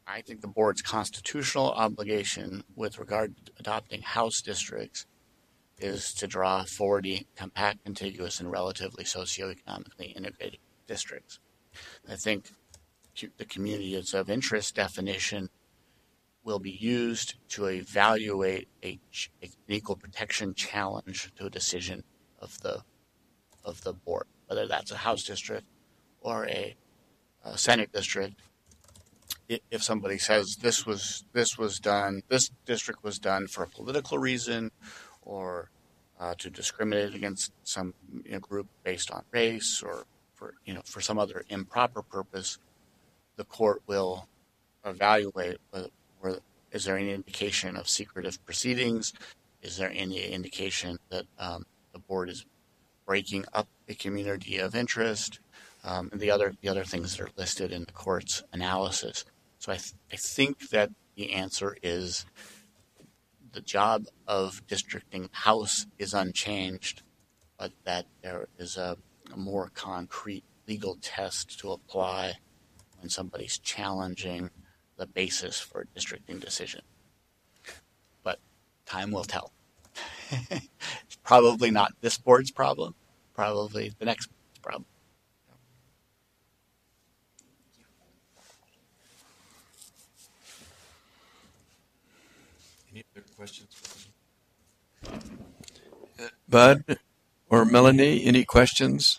I think the board's constitutional obligation with regard to adopting House districts is to draw forty compact, contiguous, and relatively socioeconomically integrated districts. I think the communities of interest definition will be used to evaluate a, an equal protection challenge to a decision of the of the board, whether that's a House district or a, a Senate district. If somebody says this was this was done, this district was done for a political reason, or uh, to discriminate against some you know, group based on race, or for you know for some other improper purpose, the court will evaluate whether, whether is there any indication of secretive proceedings, is there any indication that um, the board is breaking up a community of interest, um, and the other the other things that are listed in the court's analysis. So I, th- I think that the answer is the job of districting House is unchanged, but that there is a, a more concrete legal test to apply when somebody's challenging the basis for a districting decision. But time will tell. It's probably not this board's problem, probably the next board's problem. Any other questions? Uh, Bud or Melanie, any questions?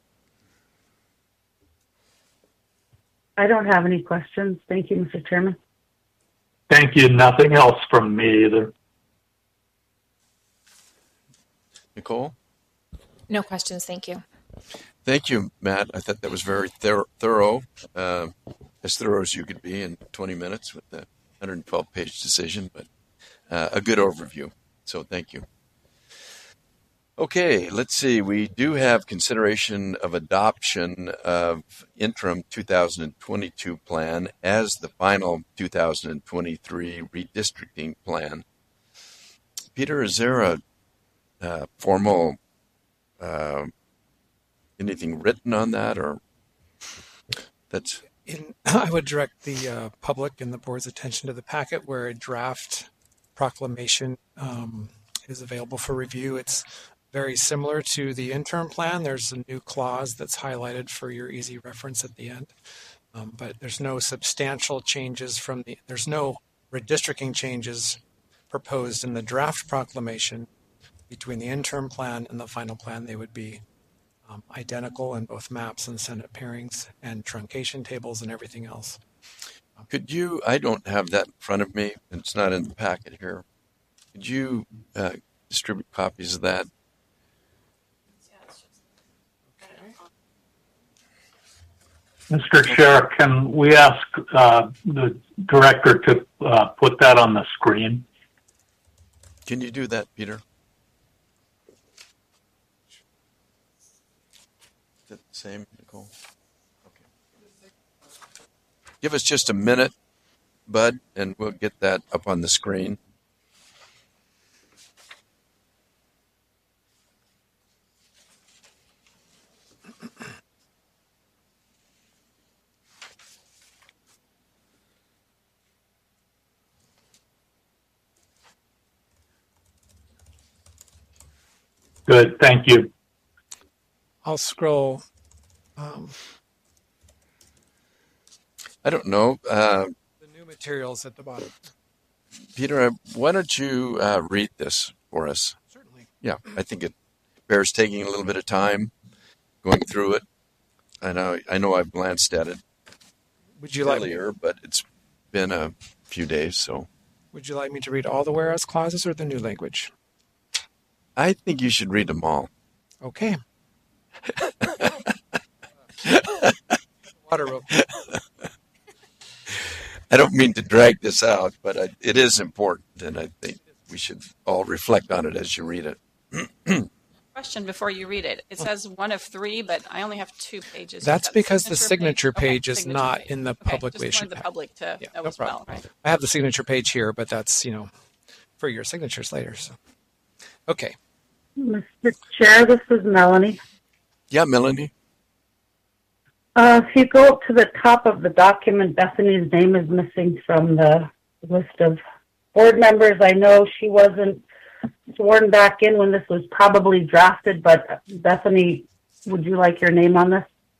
I don't have any questions. Thank you, Mister Chairman. Thank you. Nothing else from me either. Nicole? No questions, thank you. Thank you, Matt. I thought that was very thor- thorough, uh, as thorough as you could be in twenty minutes with the one hundred twelve page decision, but uh, a good overview. So thank you. Okay, let's see. We do have consideration of adoption of interim two thousand twenty-two plan as the final two thousand twenty-three redistricting plan. Peter, is there a uh, formal uh, anything written on that, or that's? In, I would direct the uh, public and the board's attention to the packet where a draft proclamation um, is available for review. It's very similar to the interim plan. There's a new clause that's highlighted for your easy reference at the end, um, but there's no substantial changes from the. There's no redistricting changes proposed in the draft proclamation between the interim plan and the final plan. They would be um, identical in both maps and Senate pairings and truncation tables and everything else. Could you, I don't have that in front of me, and it's not in the packet here. Could you uh, distribute copies of that? Mister Chair, can we ask uh, the director to uh, put that on the screen? Can you do that, Peter? Is that the same, Nicole? Okay. Give us just a minute, Bud, and we'll get that up on the screen. Good, thank you. I'll scroll. Um, I don't know. Uh, the new materials at the bottom. Peter, why don't you uh, read this for us? Certainly. Yeah, I think it bears taking a little bit of time going through it. I know, I know I've glanced at it Would you like earlier, but it's been a few days, so. Would you like me to read all the whereas clauses or the new language? I think you should read them all. Okay. Water real I don't mean to drag this out, but I, it is important, and I think we should all reflect on it as you read it. Question before you read it. It says one of three, but I only have two pages. That's Is that because the signature page, page okay, is signature not page. in the Okay, publication just wanted the pack. public to Yeah, know no as well. problem. Right? I have the signature page here, but that's, you know, for your signatures later. So, okay. Mister Chair, this is Melanie. Yeah, Melanie. Uh, if you go to the top of the document, Bethany's name is missing from the list of board members. I know she wasn't sworn back in when this was probably drafted, but Bethany, would you like your name on this?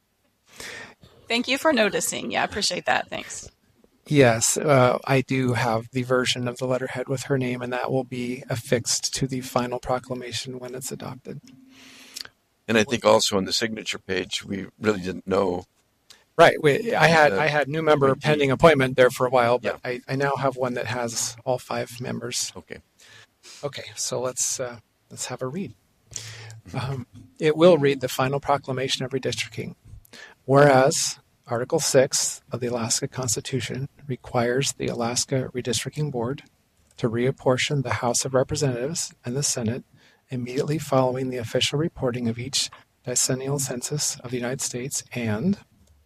Thank you for noticing. Yeah, I appreciate that. Thanks. Yes, uh, I do have the version of the letterhead with her name, and that will be affixed to the final proclamation when it's adopted. And I think also on the signature page, we really didn't know. Right. We, I had Uh, I had new member pending appointment there for a while, but Yeah. I, I now have one that has all five members. Okay. Okay, so let's uh, let's have a read. Um, it will read the final proclamation of redistricting. Whereas Article six of the Alaska Constitution requires the Alaska Redistricting Board to reapportion the House of Representatives and the Senate immediately following the official reporting of each decennial census of the United States, and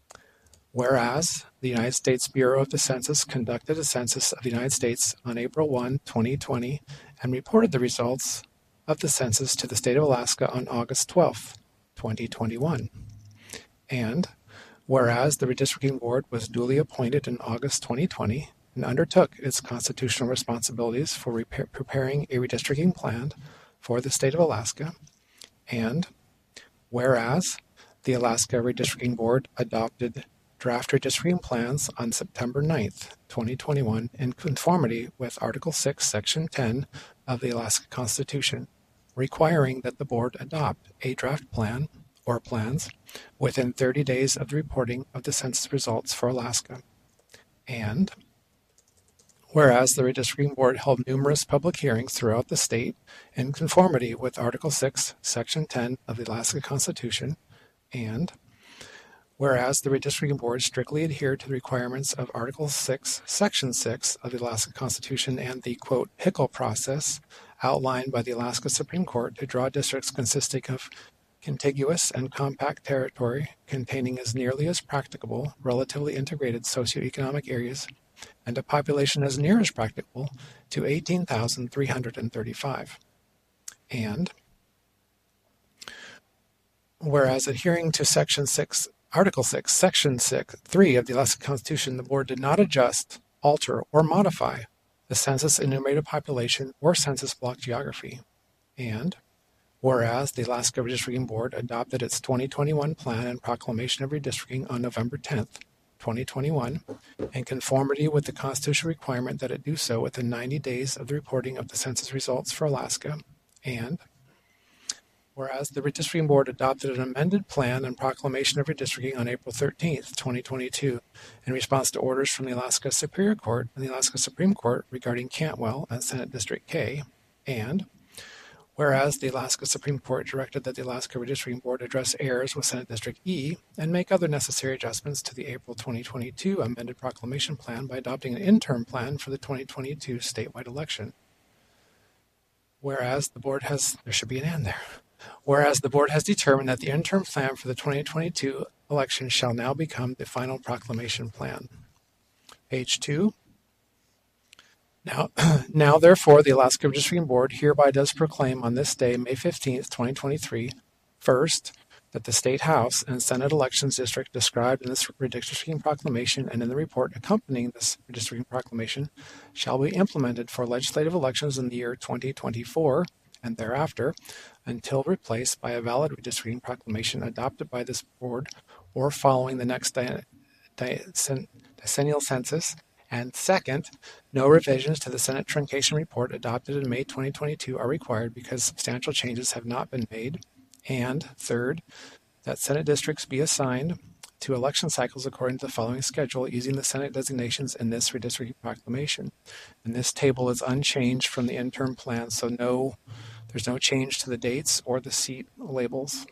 whereas the United States Bureau of the Census conducted a census of the United States on April first, twenty twenty, and reported the results of the census to the state of Alaska on August twelfth, twenty twenty-one. And whereas the Redistricting Board was duly appointed in August twenty twenty and undertook its constitutional responsibilities for repair, preparing a redistricting plan for the state of Alaska, and whereas the Alaska Redistricting Board adopted draft redistricting plans on September ninth, twenty twenty-one, in conformity with Article six, Section ten of the Alaska Constitution, requiring that the board adopt a draft plan or plans within thirty days of the reporting of the census results for Alaska. And whereas the Redistricting Board held numerous public hearings throughout the state in conformity with Article six, Section ten of the Alaska Constitution, and whereas the Redistricting Board strictly adhered to the requirements of Article six, Section six of the Alaska Constitution and the, quote, Hickle process outlined by the Alaska Supreme Court to draw districts consisting of contiguous and compact territory containing as nearly as practicable relatively integrated socioeconomic areas and a population as near as practicable to eighteen thousand three hundred thirty-five. And whereas adhering to Section six, Article six, Section six, three of the Alaska Constitution, the board did not adjust, alter, or modify the census enumerated population or census block geography. And whereas the Alaska Redistricting Board adopted its twenty twenty-one Plan and Proclamation of Redistricting on November tenth, twenty twenty-one, in conformity with the constitutional requirement that it do so within ninety days of the reporting of the census results for Alaska, and whereas the Redistricting Board adopted an amended Plan and Proclamation of Redistricting on April thirteenth, twenty twenty-two, in response to orders from the Alaska Superior Court and the Alaska Supreme Court regarding Cantwell and Senate District K, and whereas the Alaska Supreme Court directed that the Alaska Redistricting Board address errors with Senate District E and make other necessary adjustments to the April twenty twenty-two amended proclamation plan by adopting an interim plan for the twenty twenty-two statewide election. Whereas the board has, there should be an and there. Whereas the board has determined that the interim plan for the twenty twenty-two election shall now become the final proclamation plan. Page two. Now, now, therefore, the Alaska Redistricting Board hereby does proclaim on this day, May fifteenth, twenty twenty-three, first, that the State House and Senate elections district described in this redistricting proclamation and in the report accompanying this redistricting proclamation shall be implemented for legislative elections in the year twenty twenty-four and thereafter until replaced by a valid redistricting proclamation adopted by this board or following the next di- di- decennial census. And second, no revisions to the Senate truncation report adopted in May twenty twenty-two are required because substantial changes have not been made. And third, that Senate districts be assigned to election cycles according to the following schedule using the Senate designations in this redistricting proclamation. And this table is unchanged from the interim plan, so no, there's no change to the dates or the seat labels.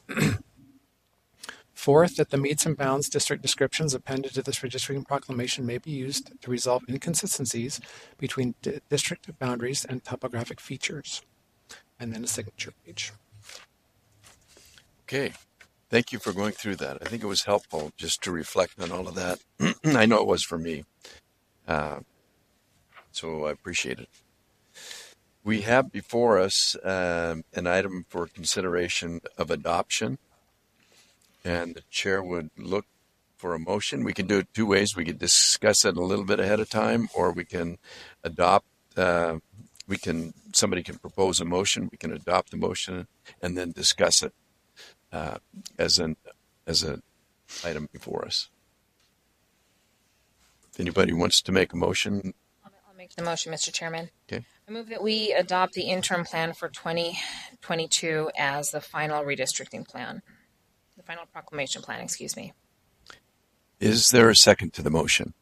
Fourth, that the meets and bounds district descriptions appended to this redistricting proclamation may be used to resolve inconsistencies between di- district boundaries and topographic features. And then a signature page. Okay. Thank you for going through that. I think it was helpful just to reflect on all of that. I know it was for me. Uh, so I appreciate it. We have before us uh, an item for consideration of adoption. And the chair would look for a motion. We can do it two ways. We could discuss it a little bit ahead of time, or we can adopt, uh, we can, somebody can propose a motion, we can adopt the motion and then discuss it uh, as an as an item before us. If anybody wants to make a motion. I'll, I'll make the motion, Mister Chairman. Okay. I move that we adopt the interim plan for twenty twenty-two as the final redistricting plan, the final proclamation plan, excuse me. Is there a second to the motion?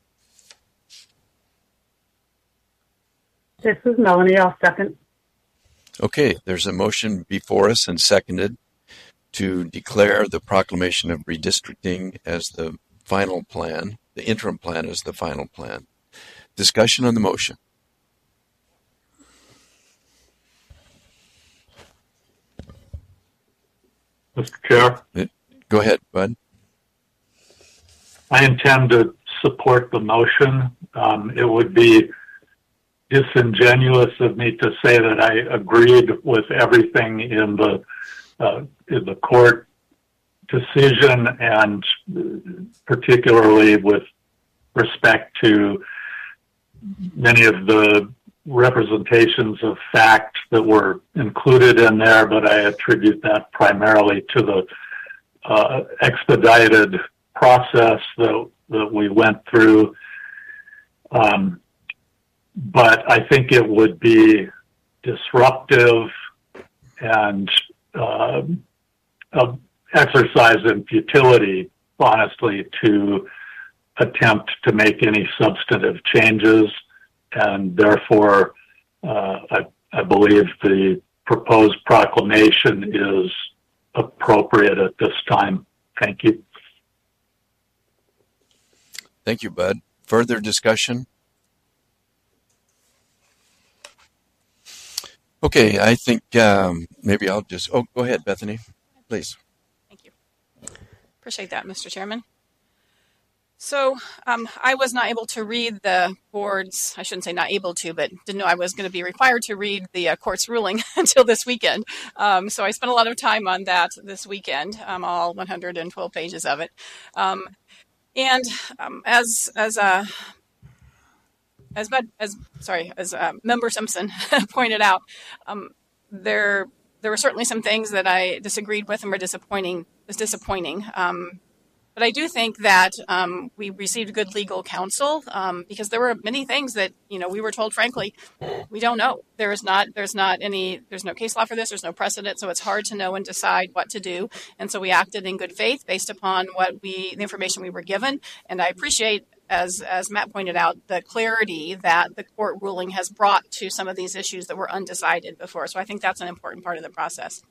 This is Melanie. I'll second. Okay, there's a motion before us and seconded to declare the proclamation of redistricting as the final plan, the interim plan as the final plan. Discussion on the motion. Mister Chair, Go ahead, Bud. I intend to support the motion. Um, it would be disingenuous of me to say that I agreed with everything in the uh, in the court decision, and particularly with respect to many of the representations of fact that were included in there, but I attribute that primarily to the uh, expedited process that, that we went through. Um, but I think it would be disruptive and uh, a exercise in futility, honestly, to attempt to make any substantive changes. And therefore, uh, I, I believe the proposed proclamation is appropriate at this time. Thank you. Thank you, Bud. Further discussion? Okay, I think um, maybe I'll just, oh, go ahead, Bethany, please. Thank you. Appreciate that, Mister Chairman. So um, I was not able to read the board's, I shouldn't say not able to, but didn't know I was going to be required to read the uh, court's ruling until this weekend. Um, so I spent a lot of time on that this weekend, um, all one hundred twelve pages of it. Um, and um, as as uh, as as sorry as uh, Member Simpson pointed out, um, there there were certainly some things that I disagreed with and were disappointing. Was disappointing. Um, But I do think that um, we received good legal counsel um, because there were many things that, you know, we were told, frankly, we don't know. There is not, there's not any, there's no case law for this. There's no precedent. So it's hard to know and decide what to do. And so we acted in good faith based upon what we, the information we were given. And I appreciate, as, as Matt pointed out, the clarity that the court ruling has brought to some of these issues that were undecided before. So I think that's an important part of the process.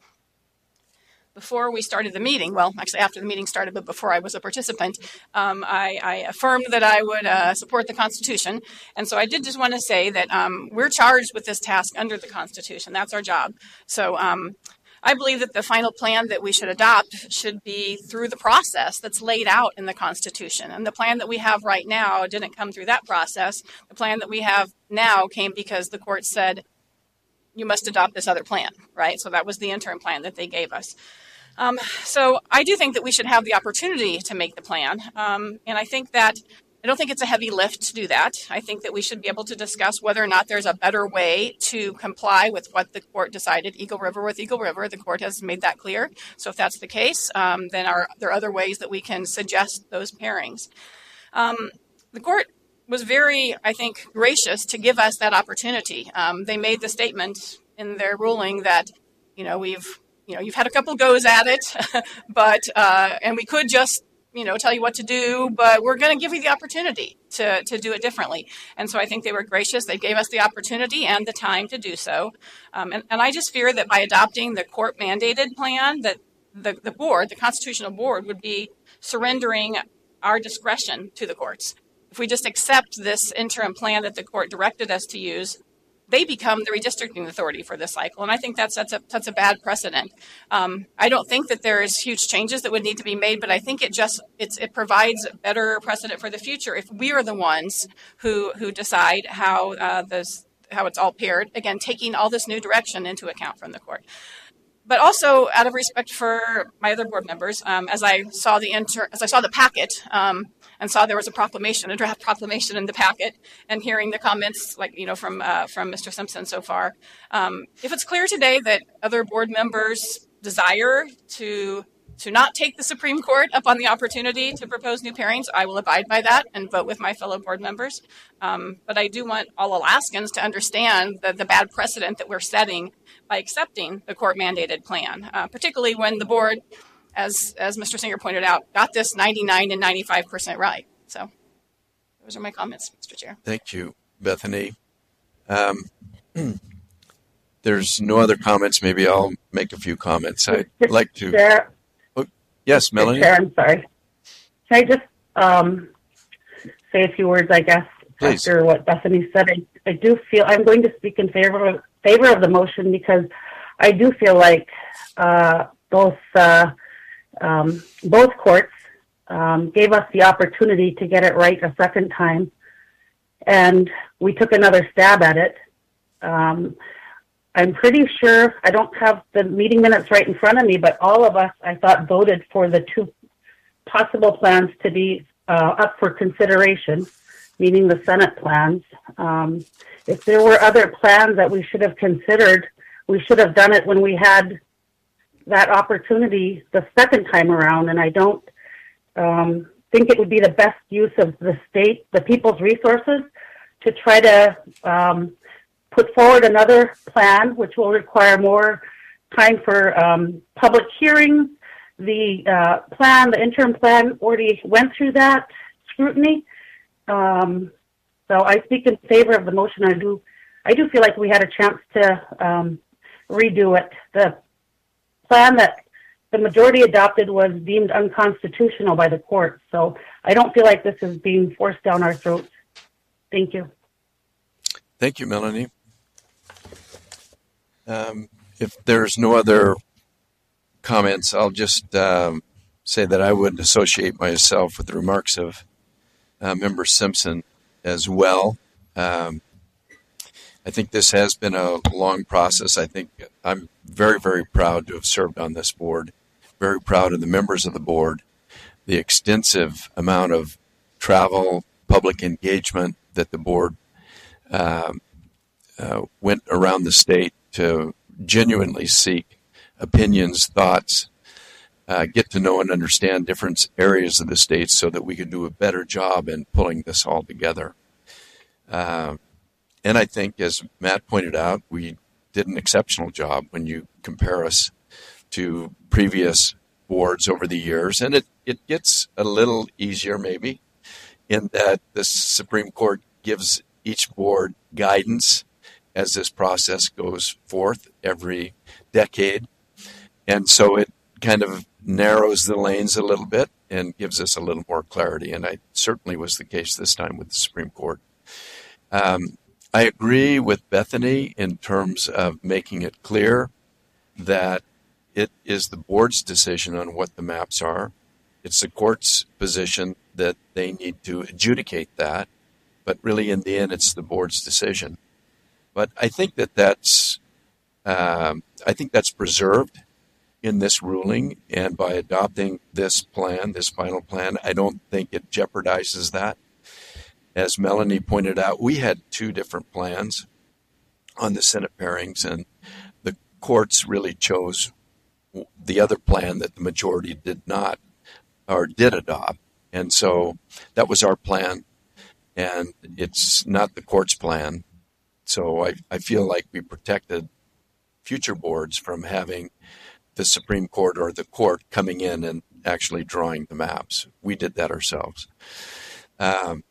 Before we started the meeting, well, actually after the meeting started, but before I was a participant, um, I, I affirmed that I would uh, support the Constitution. And so I did just want to say that um, we're charged with this task under the Constitution. That's our job. So um, I believe that the final plan that we should adopt should be through the process that's laid out in the Constitution. And the plan that we have right now didn't come through that process. The plan that we have now came because the court said, you must adopt this other plan, right? So that was the interim plan that they gave us. Um, so I do think that we should have the opportunity to make the plan. Um, and I think that, I don't think it's a heavy lift to do that. I think that we should be able to discuss whether or not there's a better way to comply with what the court decided, Eagle River with Eagle River. The court has made that clear. So if that's the case, um, then are there are other ways that we can suggest those pairings. Um, the court was very, I think, gracious to give us that opportunity. Um, they made the statement in their ruling that, you know, we've, you know, you've had a couple goes at it, but, uh, and we could just, you know, tell you what to do, but we're going to give you the opportunity to, to do it differently. And so I think they were gracious. They gave us the opportunity and the time to do so. Um, and, and I just fear that by adopting the court mandated plan, that the, the board, the constitutional board, would be surrendering our discretion to the courts. If we just accept this interim plan that the court directed us to use, they become the redistricting authority for this cycle. And I think that sets a, sets a bad precedent. Um, I don't think that there's huge changes that would need to be made, but I think it just it's, it provides a better precedent for the future if we are the ones who who decide how uh, this how it's all paired. Again, taking all this new direction into account from the court. but also out of respect for my other board members, um, as I saw the inter- as I saw the packet um, and saw there was a proclamation, a draft proclamation in the packet, and hearing the comments like you know from uh, from Mister Simpson so far, um, if it's clear today that other board members desire to to not take the Supreme Court up on the opportunity to propose new pairings, I will abide by that and vote with my fellow board members. Um, but I do want all Alaskans to understand the, the bad precedent that we're setting by accepting the court-mandated plan, uh, particularly when the board, as as Mister Singer pointed out, got this ninety-nine and ninety-five percent right. So those are my comments, Mister Chair. Thank you, Bethany. Um, there's no other comments. Maybe I'll make a few comments. I'd like to... Chair, oh, yes, Melanie? Chair, I'm sorry. Can I just um, say a few words, I guess, Please. After what Bethany said? I, I do feel I'm going to speak in favor of, favor of the motion because I do feel like uh, both uh, um, both courts um, gave us the opportunity to get it right a second time, and we took another stab at it. Um, I'm pretty sure, I don't have the meeting minutes right in front of me, but all of us, I thought, voted for the two possible plans to be uh, up for consideration, meaning the Senate plans. Um, if there were other plans that we should have considered, we should have done it when we had that opportunity the second time around, and I don't um, think it would be the best use of the state, the people's resources, to try to um, put forward another plan, which will require more time for um, public hearings. The uh, plan, the interim plan, already went through that scrutiny. Um, so I speak in favor of the motion. I do, I do feel like we had a chance to um, redo it. The plan that the majority adopted was deemed unconstitutional by the court. So I don't feel like this is being forced down our throats. Thank you. Thank you, Melanie. Um, if there's no other comments, I'll just um, say that I would associate myself with the remarks of uh, Member Simpson as well. Um, I think this has been a long process. I think I'm very, very proud to have served on this board, very proud of the members of the board, the extensive amount of travel, public engagement that the board um, uh, went around the state to genuinely seek opinions, thoughts, uh, get to know and understand different areas of the state so that we can do a better job in pulling this all together. Uh, and I think, as Matt pointed out, we did an exceptional job when you compare us to previous boards over the years. And it, it gets a little easier maybe in that the Supreme Court gives each board guidance as this process goes forth every decade. And so it kind of narrows the lanes a little bit and gives us a little more clarity. And I certainly was the case this time with the Supreme Court. Um, I agree with Bethany in terms of making it clear that it is the board's decision on what the maps are. It's the court's position that they need to adjudicate that. But really, in the end, it's the board's decision. But I think that that's, um, I think that's preserved in this ruling, and by adopting this plan, this final plan, I don't think it jeopardizes that. As Melanie pointed out, we had two different plans on the Senate pairings, and the courts really chose the other plan that the majority did not, or did adopt. And so that was our plan, and it's not the court's plan. So I, I feel like we protected future boards from having the Supreme Court or the court coming in and actually drawing the maps. We did that ourselves. Um,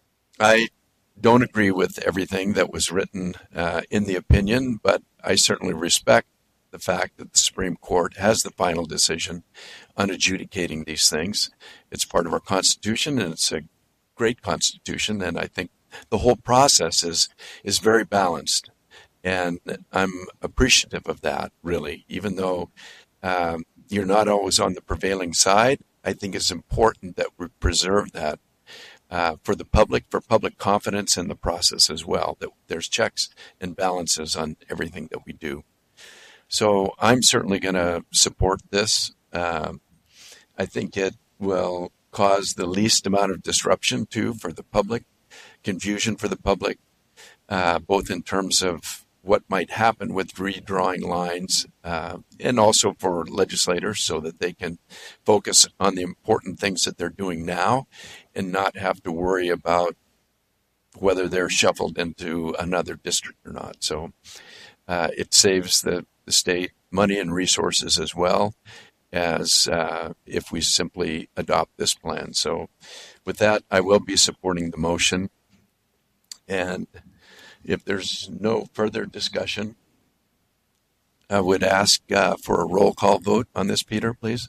I don't agree with everything that was written uh, in the opinion, but I certainly respect the fact that the Supreme Court has the final decision on adjudicating these things. It's part of our Constitution, and it's a great Constitution, and I think the whole process is is very balanced, and I'm appreciative of that, really. Even though um, you're not always on the prevailing side, I think it's important that we preserve that uh, for the public, for public confidence in the process as well, that there's checks and balances on everything that we do. So I'm certainly going to support this. Um, I think it will cause the least amount of disruption, too, for the public, confusion for the public, uh, both in terms of what might happen with redrawing lines uh, and also for legislators so that they can focus on the important things that they're doing now and not have to worry about whether they're shuffled into another district or not. So uh, it saves the, the state money and resources as well as uh, if we simply adopt this plan. So with that, I will be supporting the motion. And if there's no further discussion, I would ask uh, for a roll call vote on this, Peter, please.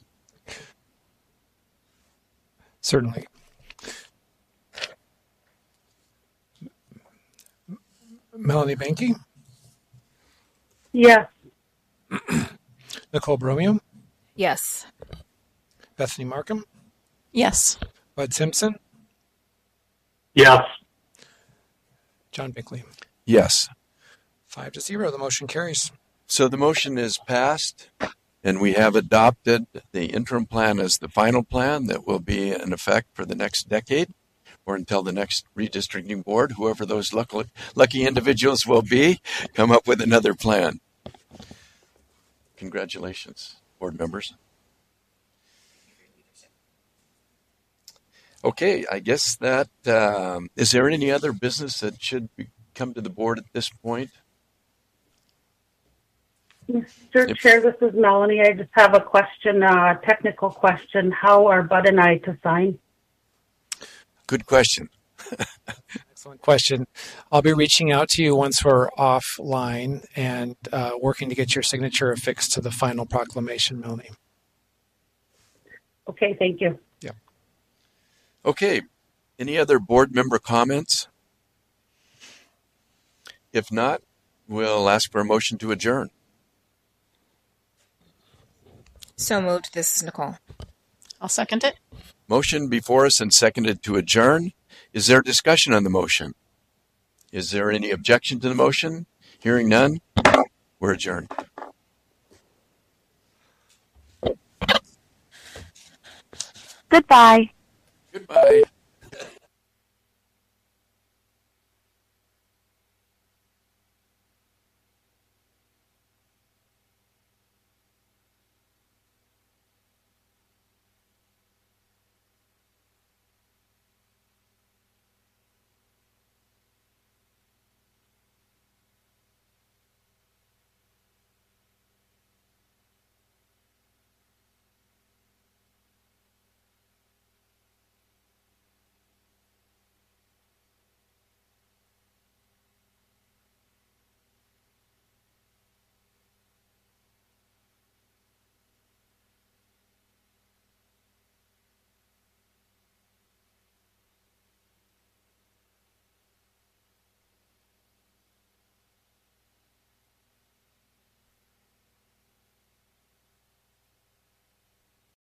Certainly. Melanie Benke, Yes. Nicole Bromeo, Yes. Bethany Markham, Yes. Bud Simpson, Yes. John Binkley. Yes. Five to zero, the motion carries. So the motion is passed, and we have adopted the interim plan as the final plan that will be in effect for the next decade or until the next redistricting board, whoever those lucky, lucky individuals will be, come up with another plan. Congratulations, board members. Okay, I guess that, um, is there any other business that should be, come to the board at this point? Mister If- Chair, this is Melanie. I just have a question, a technical question. How are Bud and I to sign? Good question. Excellent question. I'll be reaching out to you once we're offline and uh, working to get your signature affixed to the final proclamation, Melanie. Okay, thank you. Okay, any other board member comments? If not, we'll ask for a motion to adjourn. So moved. This is Nicole. I'll second it. Motion before us and seconded to adjourn. Is there discussion on the motion? Is there any objection to the motion? Hearing none, we're adjourned. Goodbye. Goodbye.